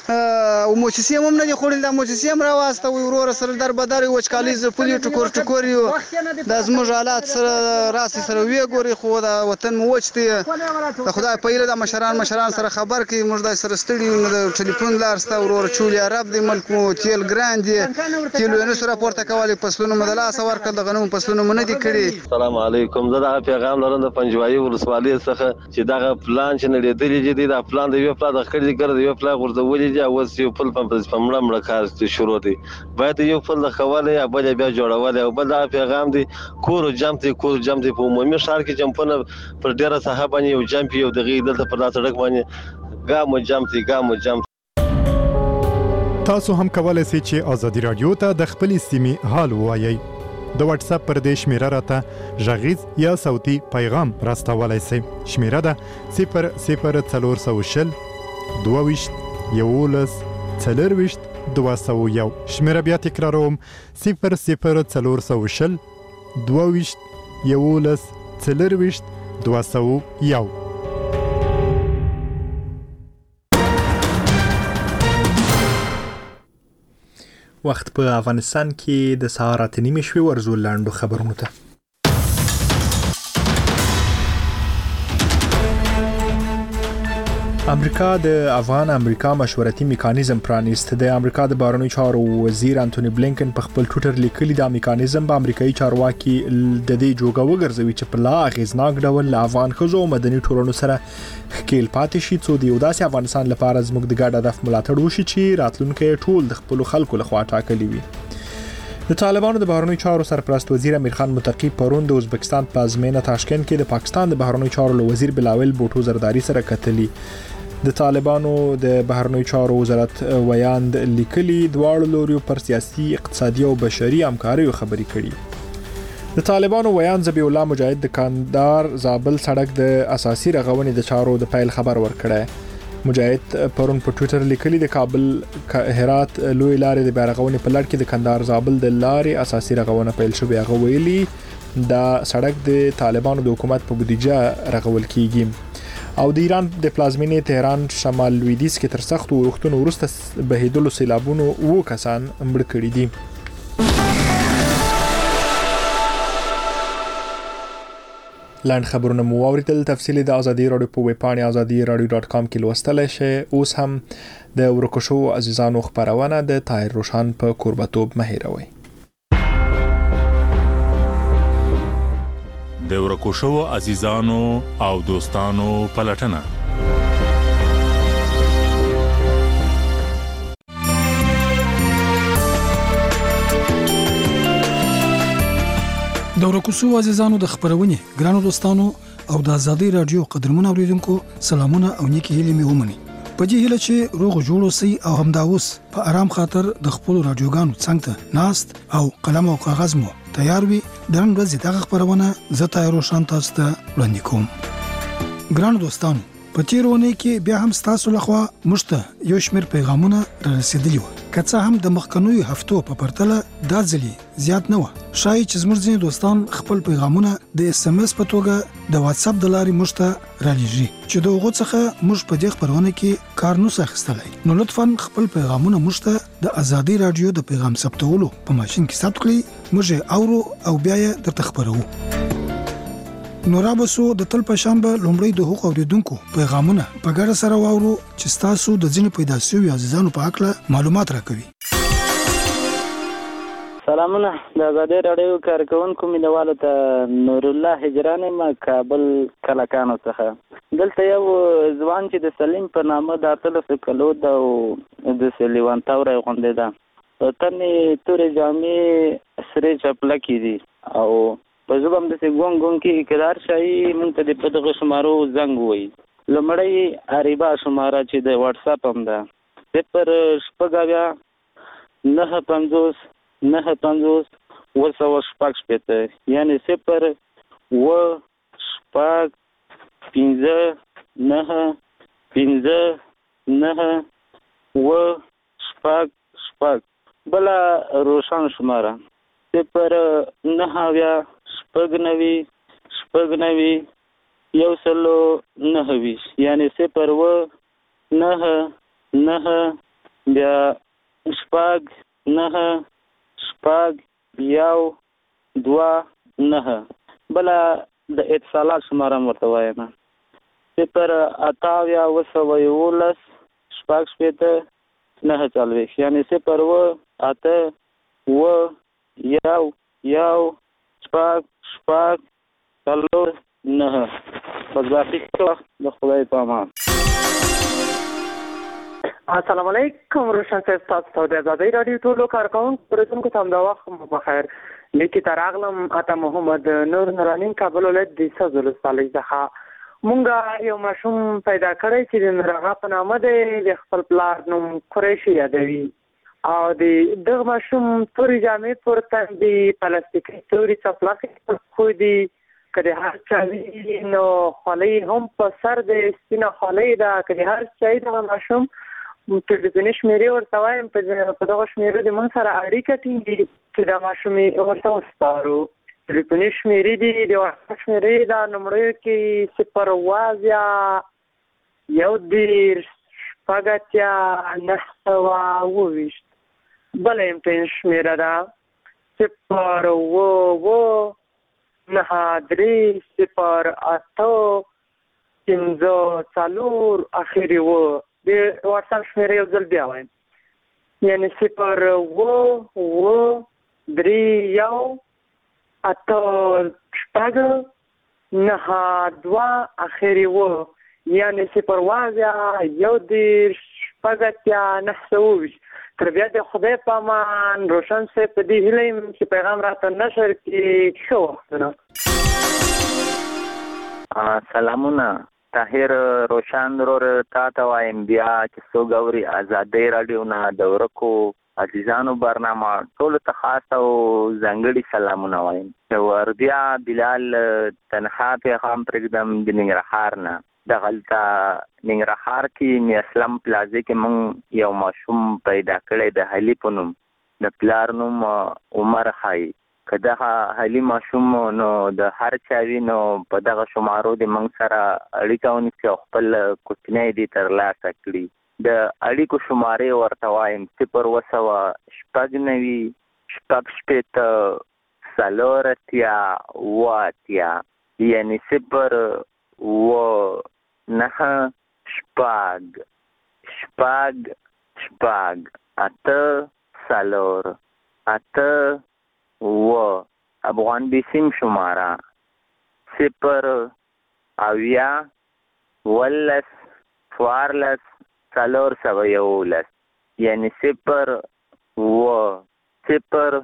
او موسسې هم نه دي خوړل دا موسسې هم راواسته وي ورور سره در بدر وچکالي زپلي ټکور یو د زموږ حالات سره راسي سره وی ګوري خو دا وطن مو وچتي د خدای په اله د مشران سره خبر کوي موږ د سره ستړي نو د ټلیفون لارسته ورور چولي عرب دی ملک مو تیل ګران دي تیل نو سره پورته کوي فصلونو مدلا سوار کړ د غنمو فصلونو نه دي کړی. السلام علیکم زه دا پیغام لرم د پنجوایي ولسوالۍ څخه چې دا پلان چې نړیدلې دي دا پلان د یو پلان د خړې ګر د یو پلان ورځولې دي او یو پل په مړه کار شروع دي باید یو پل د خوالې یا بل بیا جوړول او بل دا پیغام دی کور جام دی په عمومي ښار کې جمپونه پر ډیره صاحب باندې یو جمپ یو دغه دلته پر سړک باندې ګامو جام تاسو هم کولای شئ چې ازادي رادیو ته د خپل سیمې حال وایي د واتس اپ پر دې شمیره راته ژغیز یا صوتي پیغام راستولای شئ. شمیره ده 00400 22 11 201. شمیره بیا تکراروم 00400 22 11 201. وخت په افغانستان کې د سهار 8:30 شوي ورزو لاندو خبرونو ته. امریکا د افغان امریکا مشورتي میکانیزم پرانیست. د امریکا د بهرنیو چارو وزیر انټونی بلینکن په خپل ټوئیټر لیکلي د میکانیزم په امریکایي چارواکي د دې جوګه وګرځوي چې په لا اغیزناک ډول له افغان ښځو او مدني ټولنو سره ښکیل پاتې شي څو د یو داسې افغانستان لپاره زموږ د ګډ هدف ملاتړ وشي چې راتلونکی ټول د خپلو خلکو لخوا ټاکلی وي. د طالبانو د بهرنیو چارو سرپرست وزیر امیر خان متقی پرون د ازبکستان پلازمینه تاشکند کې د پاکستان د بهرنیو چارو وزیر بلاول بوټو زرداری سره کتلی. د طالبانو د بهرنیو چارو وزارت ویاند لیکلي دواړو لوريو پر سیاسي اقتصادي او بشري همکاریو خبرې کړي. د طالبانو ویاند ذبیح الله مجاهد د کندهار زابل سړک د اساسي رغونې د چارو د پیل خبر ورکړی. مجاهد پرون په ټوئیټر لیکلي د کابل هرات لوی لارې د بیارغونې په لړ کې د کندهار زابل د لارې اساسي رغونه پیل شوې. هغه ویلي دا سړک د طالبانو د حکومت په بودیجه رغول کیږي. او د ایران د پلازمینې تهران شمال لویدیځ کې تر سختو اورښتونو وروسته بهیدلو سیلابونو 2 کسان مړ کړي دي. لاند خبرونه مو اوریدل. تفصیلی د ازادي رادیو په ویب پاڼه azadi.radio.com کې لوستلای شئ. اوس هم د ورکوشو عزیزانو خبرونه د طاهر روشان په قربتوب مهیروي. د ورکوشو عزیزانو او دوستانو پلټنه. د ورکوشو عزیزانو د خبرونه ګرانو دوستانو او د ازادي رادیو قدرمن اوریدونکو سلامونه او نیکی هیله می ومني. په دې هیله چې روغ جوړ اوسئ او همداوس په آرام خاطر د خپل رادیوګانو څنګ ته ناست او قلم او کاغذ مو تیار وي. د نن ورځې دغه خبرونه زه طاهر روشان تاسو ته وړاندې کوم. ګرانو دوستانو په تیرونه کې بیا هم تاسو لخوا مشته یو شمېر پیغامونه رسیدلی و. که څه هم د مخکنیو هفتو په پرتله دا ځلی زیات نه و. شایي چې زموږ ځینې دوستان خپل پیغامونه د اس ام اس په توګه د واتس اپ د لارې مشته رالېږي چې دغه څخه موږ په دې خبرونه کې کار نو اخیستلای. نو لطفا خپل پیغامونه مشته د ازادي رادیو د پیغام ثبتولو په ماشين کې ثبت کړئ. موږ اورو او بیا یې درته خبرو. نورابسو د تل پشان به لومړی د حقوق اوریدونکو پیغامونه په ګډه سره واورو چې تاسو د ځینې پیدا شوی عزیزانو په اړه معلومات راکوي. سلامونه د ازادي رادیو کارکونکو مینوالو ته نور الله هجران ما کابل کلاکانو څخه. دلته یو ځوان چې د سلیم په نامه د 13 کلو د سلیوان تاورې غونډه ده. تنې تورې جامې سره چپلکی دي او په ژبه هم داسې ګونګ کې کدار شایي مونږ ته د په دغه شمارو زنګ ووایي. لومړی اریبا شماره چې د واتس اپ هم ده 0 950 950 200 یعنی 0 و شپږ 15 9 15 9 و شپږ. بله روشن شماره 0 9 شپږ 129 یعنی 0 و 9 9 بیا 6 9 1 2 9 بل د اتصالات شماره ورته وایم 0 8 9 6 9 یعنی 0 8 1 1 6 9 بس باقي د خدای په امان. السلام علیکم روشن صاحب، تاسو د آزادۍ رادیو ټولو کارکونکو پرېږدونکو ته همدا وخت مو بخیر. لیکې ته راغلم اته محمد نور نورانین کابل ولایت د سزو ولسوالۍ څخه. مونږ یو ماشوم پیدا کړی چې د نورغه په نامه دی، د خپل پلار نوم قریشي یادوي او د دغه ماشوم تورې جامې پر تندي پلاستیکي تورې څپلکې پر خو دي که د هر چا وي نو خولۍ هم په سر د سپینه خولۍ ده. که د هر چا وي دغه ماشوم ټلیفوني شمېرې ورته وایم، په دغه شمېرو د موږ سره اړیکه ټینګي چې دا ماشوم یې ورته وسپارو. ټلیفوني شمېرې دي د وټساپ شمېرې دا نمرو کې 0 10 11 9 بله امتحان شمېره ده 0 9 3 0 8 5 اخري و د واتساپ شمېره یو ځل بیا وایم، یعنی 0 3 1 8 6 9 2 اخري و یعنی 0 1 10 9 تر بیا د خدای په امان. روشن صاحب په دې هیله یم چې پیغام راته نشر کړي. ښه وختونه. سلامونه طاهر روشن ورور تا ته وایم بیا چې څوک اوري آزادۍ راډیو نه د ورکو عزیزانو برنامه ټولو ته خاص او ځانګړي سلامونه وایم. وردیا بلال تنها پیغام پرېږدم د ننګرهار نه. دغلته ننګرهار کې مې اسلام پلازې کې موږ یو ماشوم پیدا کړی د حلي په نوم، د پلار نوم عمر خای. که دغه حلي ماشوم نو د هر چا وي نو په دغه شمارو د موږ سره اړیکه ونیسي او خپل کوچنی دې ترلاسه کړي. د اړیکو شمارې ورته وایم 0 9 یعنی 0 9 افغان بیسیم شماره 0 اویا ولس 4 یعنی 0 0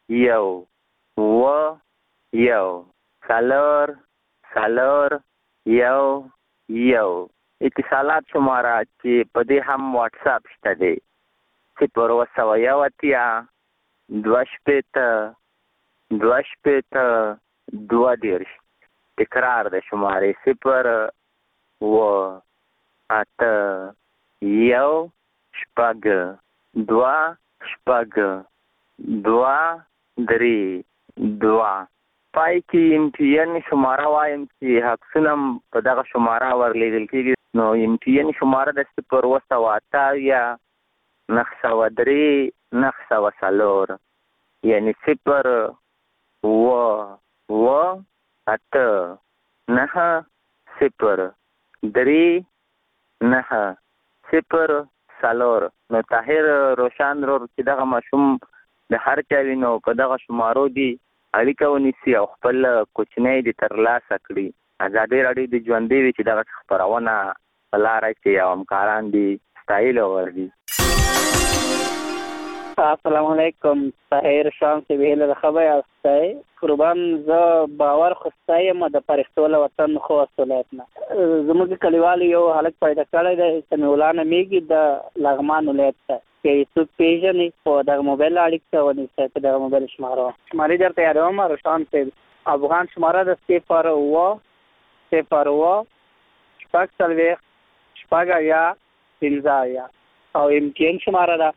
1 اتصالات شماره چې په دې هم واتساپ شته دی 0 2 تکرار د شماره 0 8 1 2 3 2 پای کې امتیان شماره وایم چې حقسنم په دغه شماره ورلیدل کېږي. نو امتیان شماره د 0 9 9 یعنی 0 8 9 0 3 9 0 نو طاهر روشن ورور چې دغه ماشوم د هر چا وي نو په دغه شمارو دي اړیکه ونیسي او خپل کوچنی دې ترلاسه کړي. آزادۍ راډیو د ژوندۍ وي چې دغه خپرونه په لاره کې او همکاران دي ستایلو وردي. السلام علیکم طاهر شام سے ویل خبر استای قربان ز باور خستایم د پرختول وطن خو اصولاتنا زموږ کلیوال یو حالت پیدا کړی د سمیولانه میګي د لغمان ولایت کې څو پیژنې په د موبایل اړیکه ونیسه په د موبایل شمارې درته یادوم. روشن سے افغان شماره د 0 او امتیان شماره ده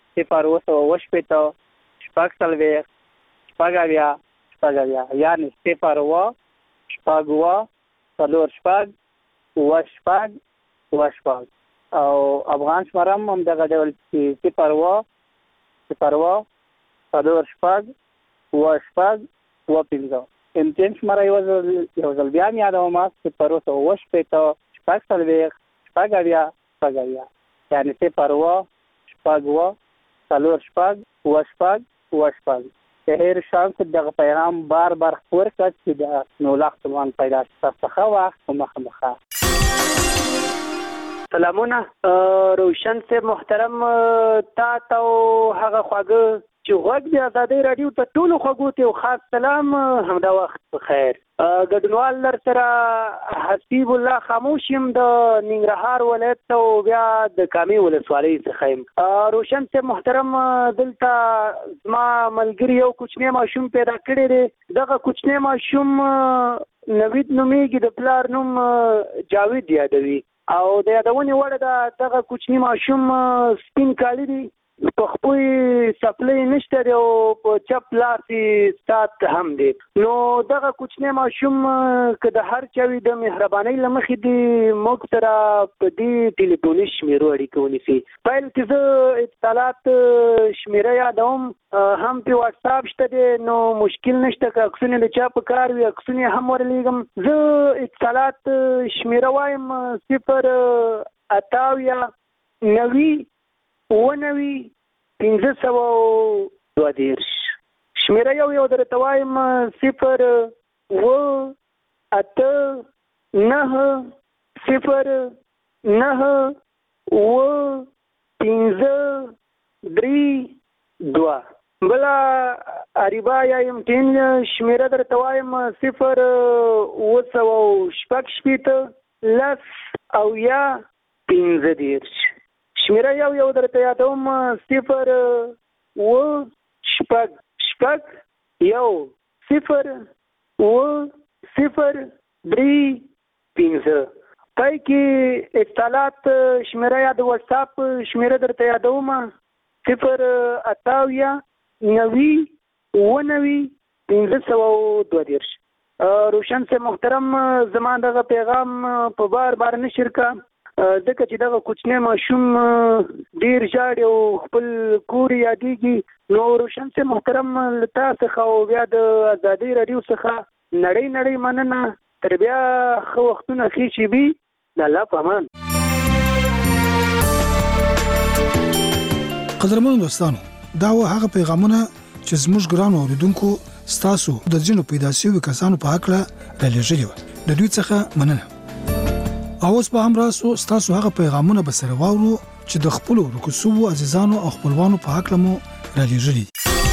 0 یعنی 0 6 4 4 5 او افغان شمرم هم دغه ډول چې 0 څلور شپږ اوه شپږ اوه پنځه. امتیان شمره یو ځل بیا مې یادوم 0 اوه شپېته شپږ څلوېښت شپږ اویا شپږ اویا، یعنې 0 شپږ اوه څلور شپږ اوه شپږ اوه شپږ. هر شانس دغه پیغام بار خپور کړه چې د نولاخ خپلوان پیدا شي. تاسو ښه وخت مخه. سلامونه روشن صاحب محترم، تا ته هغه خواږه چې غوږ د ازادۍ راډیو ته ټولو خوږو ته یو خاص سلام، همدا وخت بخیر. ګډونوال لر سره حسیب الله خاموش یم د ننګرهار ولایت ته او بیا د کامې ولسوالۍ څخه یم. روشن صاحب محترم، دلته زما ملګري یو کوچنی ماشوم پیدا کړی دی. دغه کوچنی ماشوم نوید نومیږي، د پلار نوم جاوید یادوي او د یادونې وړ ده. دغه کوچنی ماشوم سپین کالی دی، په خپل سپلې نشته دی او په چپ لاس سات هم دی. نو دغه کوچنی ماشوم که د هر چا وي د مهربانۍ له مخې دی موږ سره په دې ټلیفوني شمیرو اړیکه ونیسي. پیل کې زه اتصالات شمیره یادوم، هم په واتساپ شته دی، نو مشکل نشته. که عکسونه د چا په کار وي عکسونه هم ورلیږم. زه اتصالات شمیره وایم 0 90 90 522. شمیره یو درته وایم 0 8 9 0 9 5 2. بلا اریبا یا امتین شمیره درته وایم 0 شپږ لس او یا 15. شمیره یو درته یادوم 0 شپږ 0 0 3 5. پای کې اتصالات شمیره یا د واتساپ شمیره درته یادوم 0 90 90 522. روشن سے محترم، زما دغه پیغام په بار نشر کا ځکه چې دغه کوچنی ماشوم ډیر ژاړي او خپل کور یادېږي. نو روشن سے محترم له تا څخه او بیا د ازادۍ راډیو څخه نړۍ مننه. تر بیا ښه وختونه ښې چې وي. د الله په امان. قدرمنو دوستانو، دا و هغه پیغامونه چې زموږ ګرانو اوریدونکو ستاسو د ځینو پیدا شویو کسانو په حق له رالیږلي وو. د دوی څخه مننه. اوس به هم راسو ستاسو هغه پیغامونه به سره واورو چې د خپل رکوسو عزیزانو او خپلوانو په حق لمو رالیږلي.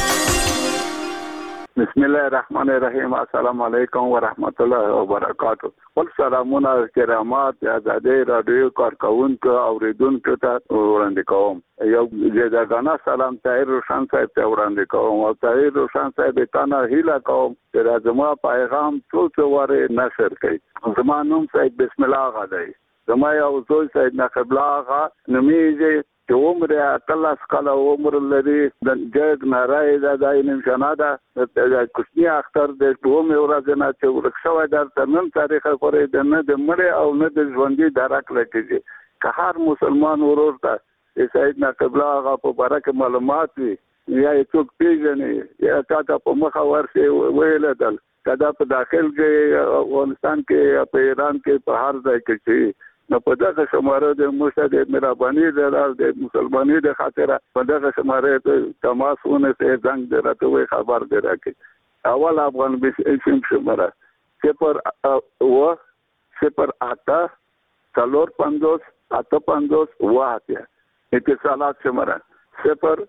بسم الله الرحمن الرحیم. السلام علیکم ورحمت الله وبرکاته. ول سلامونه کرامات ازادۍ راډیو کارکونکو اوریدونکو ته وړاندې کوم. یو جداګانا سلام طاهر روشن صاحب ته وړاندې کوم او طاهر روشن صاحب ته نه هیله کوم چې زما پیغام څو واره نشر کړي. زما نوم صاحب بسم الله آغا دی. زما یو زوی صاحب نقیب الله آغا نومیږي چې عمر اتلس کاله عمر لري. د جګ نارای د نشانه ده د کوچنی اختر د دوم ورځ نه چې ورکشوي درته نن تاریخ پورې د نه د مړ او نه د ژوندۍ درک لکېږي. که هر مسلمان ورور ته سید نقیب الله آغا په باره معلومات وي یا څوک پیژني یا تا په مخه ورسي ویلدل کدا په داخل کې افغانستان کې په ایران کې په هر ځای کې چې نو په دغه شماره د مرشد مهرباني د مسلمانۍ د خاطر په دغه شماره ته تماسونه سه زنګ درته وي خبر درکې. اول افغان بشم شماره 0 8 څلور 50 8 50 واته. اتصالات شماره 0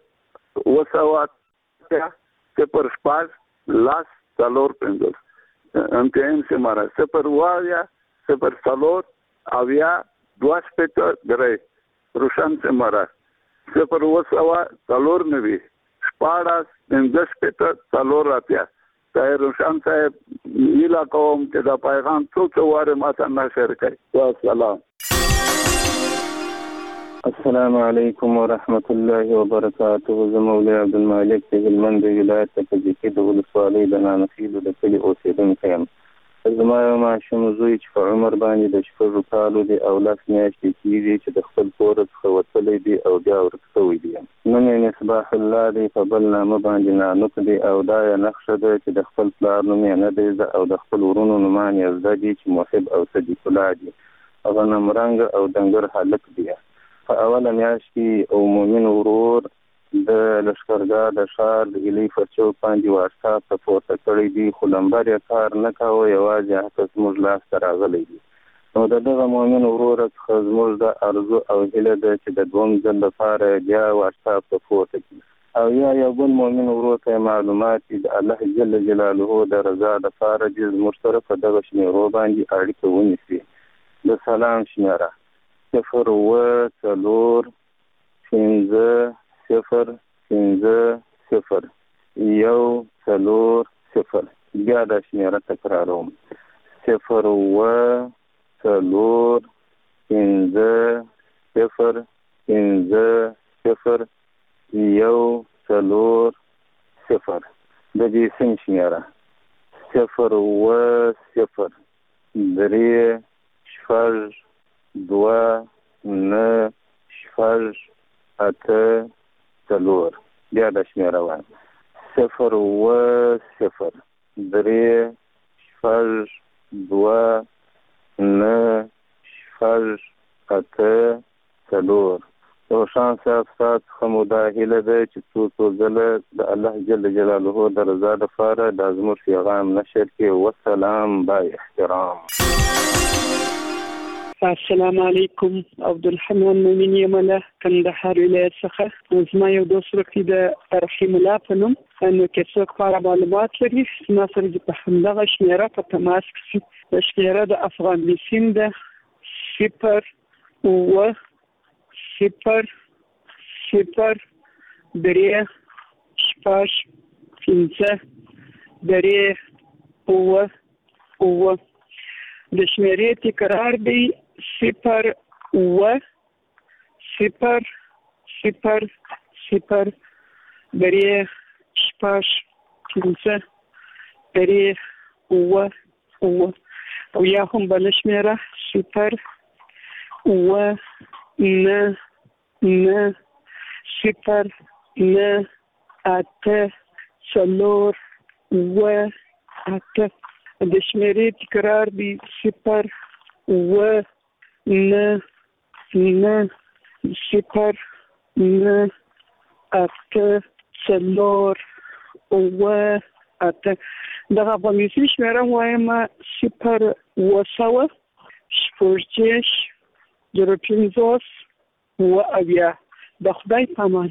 0 شپږ لاس څلور 50. امتحان شماره 0 وایا 0 څلور اویا 2 روشن شماره 0 څلور 90 شپاړس 15 څلور اتیا. طاهر روشن صاحب هیله کوم چې دا پیغام څو واره ماته نشر کړي. والسلام. السلام علیکم ورحمت الله وبرکاته. زه مولوی عبدالمالک د هلمند ولایت په ځکه د ولسوالۍ د نانخیلو د کلي اوسیدونکی یم. زما یو ماشوم زوی چې په عمر باندې د 6 کالو دی او 10 میاشتې کېږي چې د خپل کور څخه وتلی دی او بیا ورک شوی دی. نوم یې مصباح الله دی، په بل نامه باندې نانوک دی او دا یې نقشه ده چې د خپل پلار نوم یې نه دی زده او د خپل ورونو نومان یې زده دي چې محب او صدیق الله دي. غنم رنګ او دنګر هلک دی. په اوله میاشت کې او مومن ورور د لښکرګاه د ښار د هیلۍ پر چوک باندې واتساپ ته پورته کړی دی، خو لمبر یې کار نه کوه، یوازې هغه زموږ لاس ته راغلی دی. نو د دغه مومن وروره څخه زموږ د ارزو او هیله ده چې د دوم ځل لپاره بیا واتساپ ته پورته کړي او یا یو بل مومن ورور ته معلومات د الله جل جلاله د رضا لپاره د زموږ سره په دغه شمیرو باندې اړیکه ونیسي. د سلام شمیره 0 4 5 0 1 4 بیا دا شمیره تکراروم 0 4 5 0 1 4 د دې سم شمیره 0 0 3 6 2 9 6 8 4 بیا د شمیره وایم 0 0 3 6 2 9 6 8 4 روشان صاحب څخه مو دا هیله ده چې څو ځله د الله جل جلاله د رضا لپاره د زموږ پیغام نشر کړي. والسلام با احترام. السلام علیکم. عبدالحنان مومن یم له کندهار ولایت څخه. زما یو دوست ورکړي د رحیم الله په نوم، نو که څوک په اړه معلومات لري زما سره دې په همدغه شمیره په تماس کړي. د شمیره د افغان بیسیم ده 0 0 0 0 3 6 5 3 9 د شمیرې تکرار دی 0 0 0 0 0 3 6 5 3 9 او یا هم بل شمیره 0 9 9 0 9 8 4 8 د شمیرې تکرار دی 0 9 9 0 9 8 4 8 دغه افغاني شمیره وایم 0 وسوه شپږ 0 اویا. د خدای پامان.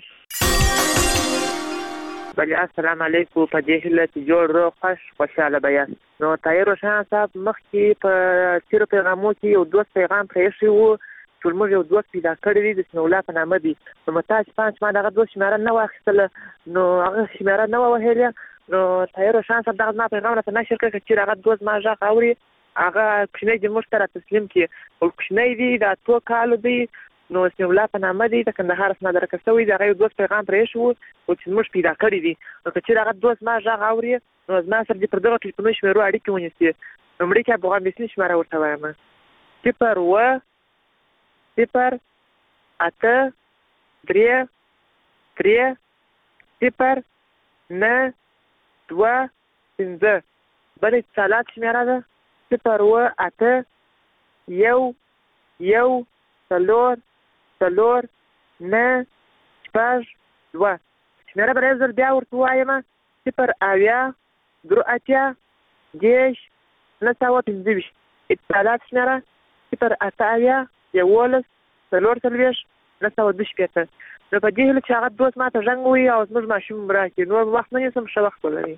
بله السلام علیکم. په دې هیله چې جوړ روغ خوشحاله به یاست. نو طاهر روشن صاحب مخکې په تیرو پیغامو کې یو دوست پیغام پرېښی و چې موږ یو دوست پیدا کړی دی د سمیع الله په نامه دی. نو متاج پانچ ما دغه دوست شمیره نه واخیستله، نو هغه شمیره نه وه وهلې. نو طاهر روشن صاحب دغه زما پیغام راته نشر کړی که چېرې هغه دوست ما غږ اوري هغه کوچنی دی موږ ته را تسلیم کړي. کوچنی دی د 8 کالو دی، نو سمیع الله په نامه دی، د کندهار څخه درکه شوی دی. هغه یو دوست پیغام پرېښی و چې موږ پیدا کړی دی. نو که چېرې هغه دوست ما غږ اوري نو زما سره دې پر دغه ټلیفوني شمیرو اړیکې ونیسي. لومړی کې افغان بیسیم شمیره ورته وایم 0 0 8 3 3 0 9 2 5. بل اتصالات شمیره ده 0 8 1 1 4 4 9 6 2. شمیره به یو ځل بیا ورته ووایم 0 اویا 3 اتیا 10 925. اتصالات شمیره 0 8 اویا 11 4 40 925. نو په دې هیله چې هغه دوست ما ته زنګ ووهي او زموږ ماشوم راکړي. نور وخت نه نیسم، ښه وخت ولري.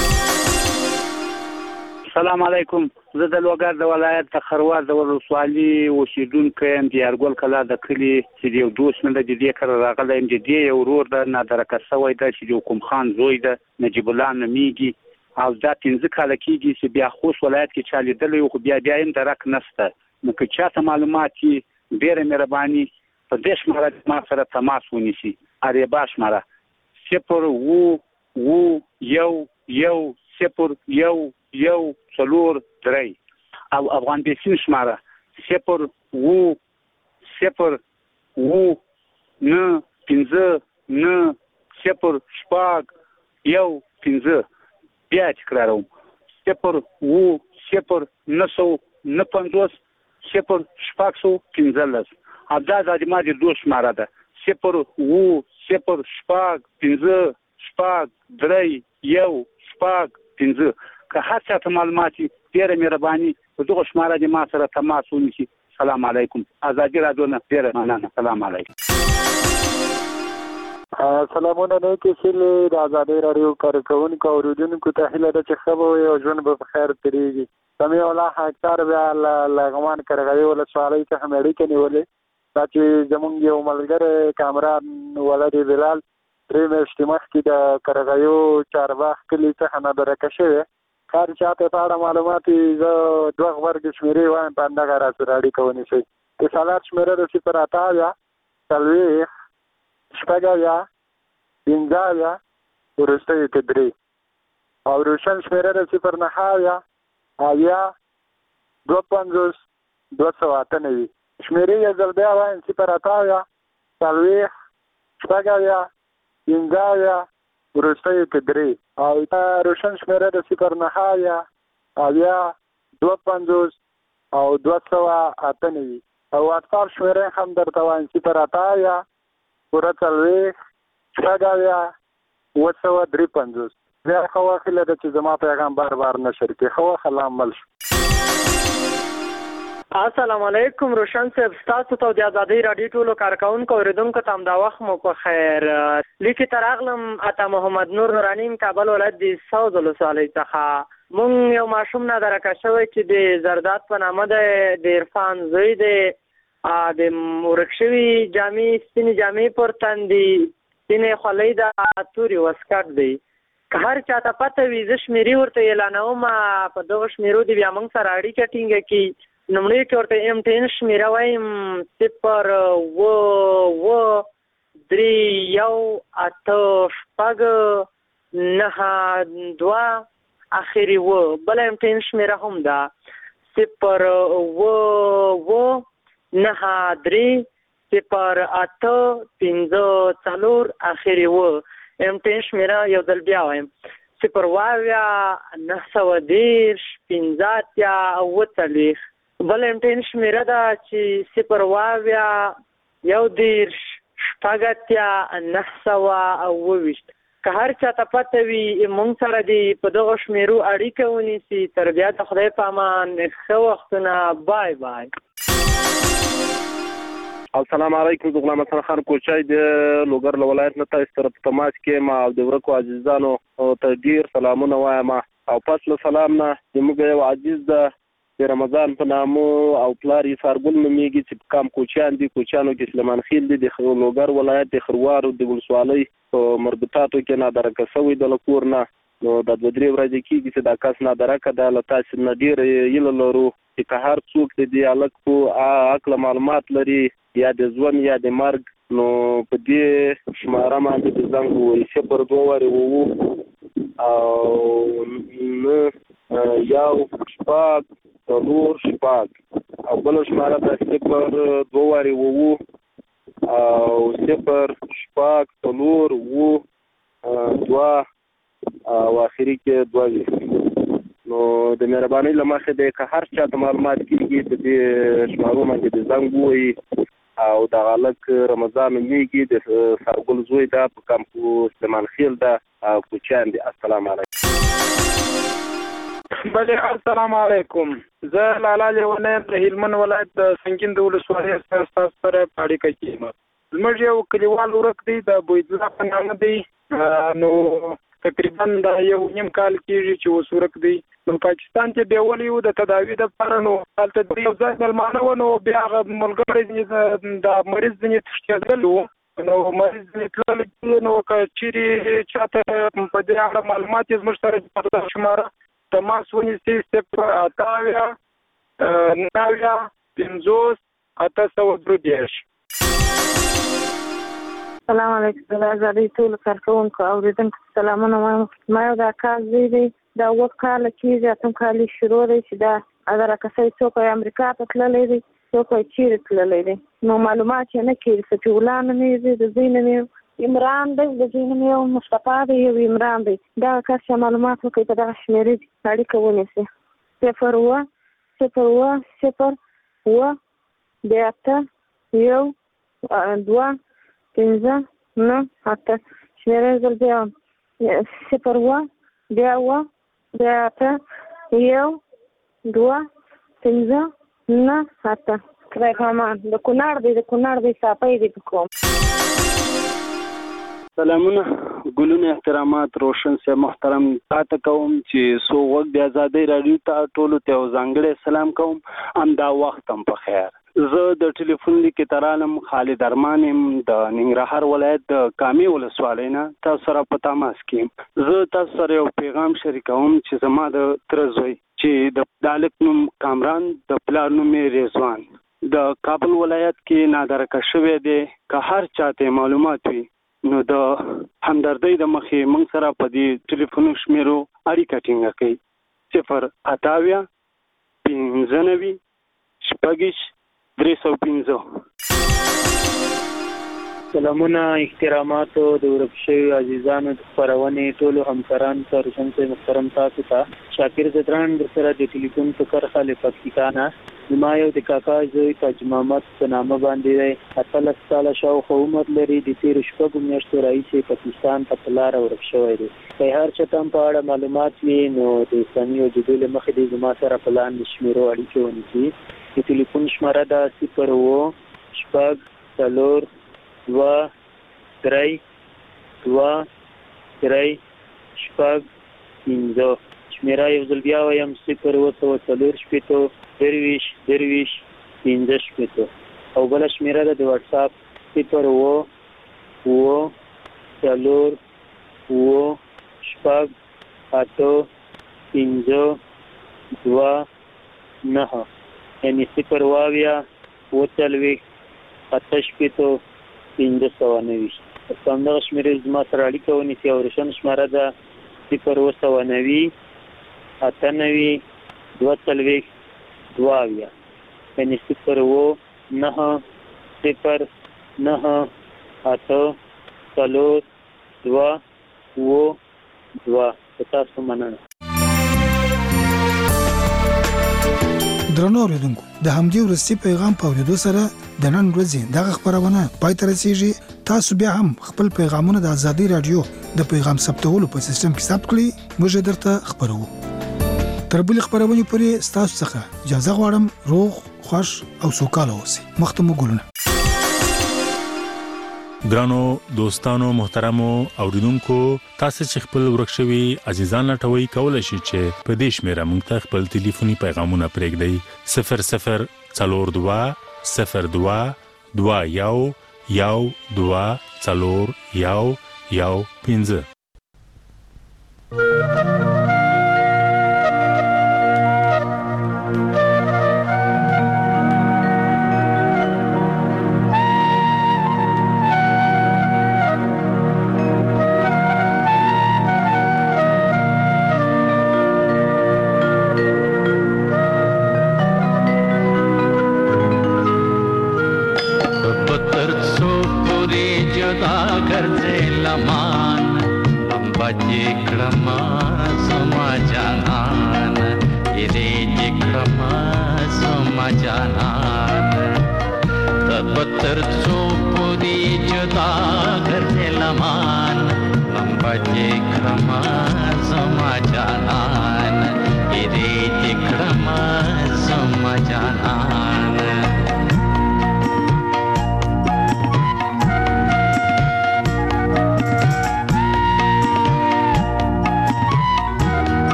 السلام علیکم. زه د لوګر د ولایت د خروار د ولسوالي اوسیدونکی یم، د یارګل کلا د کلي چې یو دوست مې د دې کار راغلی یم. د دې یو ورور د نادرکه شوی دی چې د حکوم خان زوی د نجیب الله نومیږي او دا 15 کاله کېږي چې بیا خوست ولایت کې چا لیدلی خو بیا یې درک نشته. نو که چاته معلومات یې ډېره مهرباني په دې شماره ما سره تماس ونیسي. اریبا شماره 0 1 1 0 1 1 4 3 او افغان بیسین شماره 0 و 0 و 9 15 9 0 شپږ 1 15 بیا تکراروم 0 و 0 950 0 شپږ دا د ما د دوه شماره ده 0 و 0 شپږ 15 شپږ 3 1 شپږ 15 که هر څه ته معلومات ډیره مهرباني په دغه شماره د ما سره تماس ونیسي. سلام علیکم. ازادي رادیو نه ډیره مننه. سلام علیکم. سلامونه نه کېږي د ازادي رادیو کارکونکو او اوریدونکو ته هیله ده چې خبر او ژوند به خیر تیریږي. سمي الله اکثر بیا لغمان کرغوي ولسوالۍ ته هم اړیکې نیولې دا چې زمونږ یو ملګری کامران ولدي بلال درې میاشتې مخکې د کرغوي چارباغ کلي څخه نابرکه شوی کار چاته په اړه معلومات زه دوه غبرګ شمیرې وایم په همدغه راسره اړیکه ونیسئ. د سالار شمیره د 0 40 شپږ 15 وروسته کې 3 او روشن شمیره د 0 9 52 298 شمیرې یې ځل بیا وایم 0 40 شپږ 15 وروسته کې 3 او روشن شمیره د 0 9 52 او 298 او واتساپ شمیره هم درته وایم 0 40 شپږ 253 بیا خو واخله د چې زما پیغام بار نشر کې خو سلام مل السلام علیکم روشن صاحب تاسو ته د ازادي رادیو ټولو کارکونکو اوریدونکو ته دا وخت مو په خیر لیکي تراغلم اتا محمد نور نورانی کابل ولایت د ساوز ولسوالۍ څخه مونږ یو ماشوم نه درکه شوی چې د زرداد په نامه د عرفان زوی د مورکشوي جامې سپینې جامې پر تندې سپینې خولۍ د تورې وسکټ دی که هر چاته پته وي زه شمیرې ورته اعلانوم په دغه شمیرو د بیا موږ سره اړیکه ټینګه کړي لومړی کې ورته ایم 10 شمیره وایم 0 و 3 1 8 شپږ 9 2 اخري و بل ایم 10 شمیره هم ده 0 و 9 3 0 8 15 4 اخري و ایم 10 شمیره یو ځل بیا وایم 0 910 15 او 40 بل ایم 10 شمیره ده چې 0 یو 10 شپږ 920 که هر چاته پته وي مونږ سره دی په دغه شمیرو اړیکه ونیسي تر بیا د خدای په امان ښه وختونه بای بای. السلام علیکم د غلام حسن خان کوچای د لوګر ولایت نه تاسو سره په تماس کې ما د ورکو عزیزانو ته ډیر سلامونه وایم او پس له سلام نه زموږ یو عزیز د رمضان په نامو او پلار یې سارګل نومیږي چې کام کوچیان دي کوچیانو کې سلیمان خیل دي د لوګر ولایت د خروار د ولسوالۍ په مربوطاتو کې نادرکه شوی د لکور نه نو د 2-3 ورځې کېږي چې دا کس نادرکه ده له تاسو نه ډیر یله لرو چې که هر څوک د دې الک په عقل معلومات لري یا د ژوند یا د مرګ نو په دې شماره باندې د زنګ وایي 0 2 او یو شپږ 4 شپږ او بل شماره د 0 2 او 0 شپږ 4 2 او اخري کې 2 نو د مهرباني لمخه د که هر چا ته معلومات کیږي د دې شمارو باندې د زنګ وایي او د غلق رمضان میږي د سرګل زوی دا په کمپو سلیمان خیل دا کوچان دي. السلام علیکم. بله السلام علیکم. زه لالا لیونه د هلمند ولایت د سنگین د ولسوالۍ سره اړیکه کیم. زموږ یو کلیوال ورک دی د بویدلا په نامه دی نو تقریبا دا یو نیم کال کېږي چې اوس ورک دی نو پاکستان ته بیولې وو د تداوی لپاره نو هلته د یو ځای مېلمانه و نو بیا هغه ملګری د مریض ځینې تښتېدل وو نو مریض ځینې تللی نو که چیرې چاته په دې اړه معلومات یې زموږ سره په شماره تماس ونیسي 0 8 9 50 810. السلام علیکم د آزادۍ ټولو کارکوونکو اورېدونکو سلامونه وایم. ما یو دا کال زوی دی، دا 7 کاله کېږي، 8 کال یې شروع دی چې دا دغه کسۍ څوک یې امریکا ته تللی دی، څوک یې چیرې تللی دی. نو معلومات یې نه کېږي. صفي الله نوم یې دی، د زوی نوم یې عمران دی، د زوی نوم یې مصطفی دی، یو عمران دی. دغه کس چې معلومات وکړي په دغه شمېرې اړیکه ونیسي 0 0 0 0 8 1 2 5 9 8 شمېرې زل بیا 0 2 8 1 2 5 9 8 خدای پامان. د کونړ دی صافی دی په کوم. سلامونه، ګلونه، احترامات، روشن صاحب محترم تاسو کوم چې سو وخت د آزادۍ رادیو ته ټولو ته ځانګړی سلام کوم. دا وخت هم په خیر. زه د ټلیفون لیکې ترالم خالد ارمان يم د ننګرهار ولایت د کامې ولسوالۍ نه تاسو سره په تماس کې. زه تاسو سره یو پیغام شریکوم چې زما د تر زوی چې د دالک نوم کامران، د پلار نوم رضوان، د کابل ولایت کې نادرکه شوی دی. که هر چاته معلومات وي نو د همدردۍ د مخې موږ سره په دې ټلیفون شمیرو اړیکه ټینګه کړئ 0 85 305. سلامونه، احتراماتو د ورک شوي عزیزانو د خپرونې ټولو همکارانو ته، روشن صاحب محترم تاسو ته. شاکر زدران در سره د ټلیفون په کرښه له پکتیکا نه. ما یو د کاکا زوی تاج محمد په نامه باندې دی، 18 کاله شاوخوا عمر لري. د تېرو 6 میاشتو راهیسې پاکستان ته په لاره ورک شوی دی. که هر چا ته هم په اړه معلومات وي نو د اسلامي وجودو له مخې دی زما سره په لاندې شمېرو اړیکې ونیسي. د ټلیفون شماره ده 0 6 4 2 3 2 3 6 5. شمېره یو ځل بیا وایم 0 4 شپېتو 23 15 شپېتو. او بله شمېره ده د واتساپ 0 4 4 6 8 5 2 9 یعنی 0 واویا 40 8 شپېتو 1590. په همدغه شمېرې زما سره اړیکه ونیسي. او روشن شماره ده 0 98 2 2 یعنی 0 9 0 9 8 4 2 2. تاسو مننه. درنو اوریدونکو، د همدې ورستي پیغام په اورېدو سره د نن ورځې دغه خبرونه پای ته رسیږي. تاسو بیا هم خپل پیغامونه د آزادۍ رادیو د پیغام ثبتولو په سیستم کې ثبت کړئ. موږ درته خبرو. تر بل خبرونه پورې تاسو څخه اجازه غواړم. روغ، خوش او سوکاله اوسئ. مختمو ګلونه. ګرانو دوستانو، محترمو اوریدونکو، تاسو چې خپل ورک شوي عزیزان لټوي کولای شئ چې په دې شمیره موږ ته خپل ټلیفوني پیغامونه پرېږدئ 00 42 02 21 12 4 15.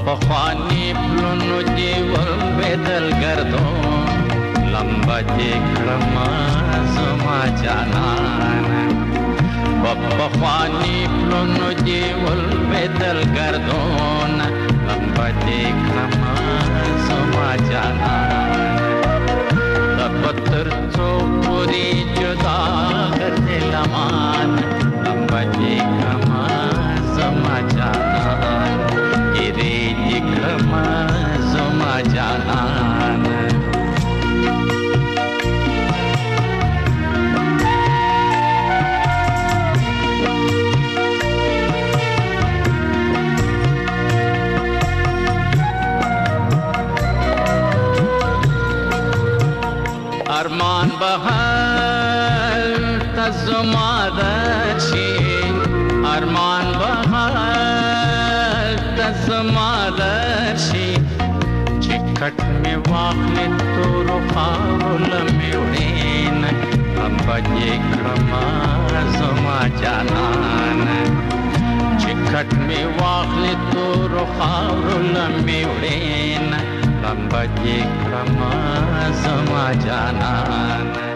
پخوانی پلونو دی ولویدل ګردون لمبه دې کړم زما جانان پخوانی پلونو دی ولویدل ګردون لمبه دې کړم زما جانان د پتر څو پوری جدا غته لمان لمبه دې کړم زما جانان اری دې کړم زما جانان ارمان بهر تزما درشي ارمان بهر تزما درشي چکټ می واخلې تور خاور لمې وړین هم بجې کړم زما جانان چکټ می واخلې تور خاور لمې وړین هم بجې کړم زما جانان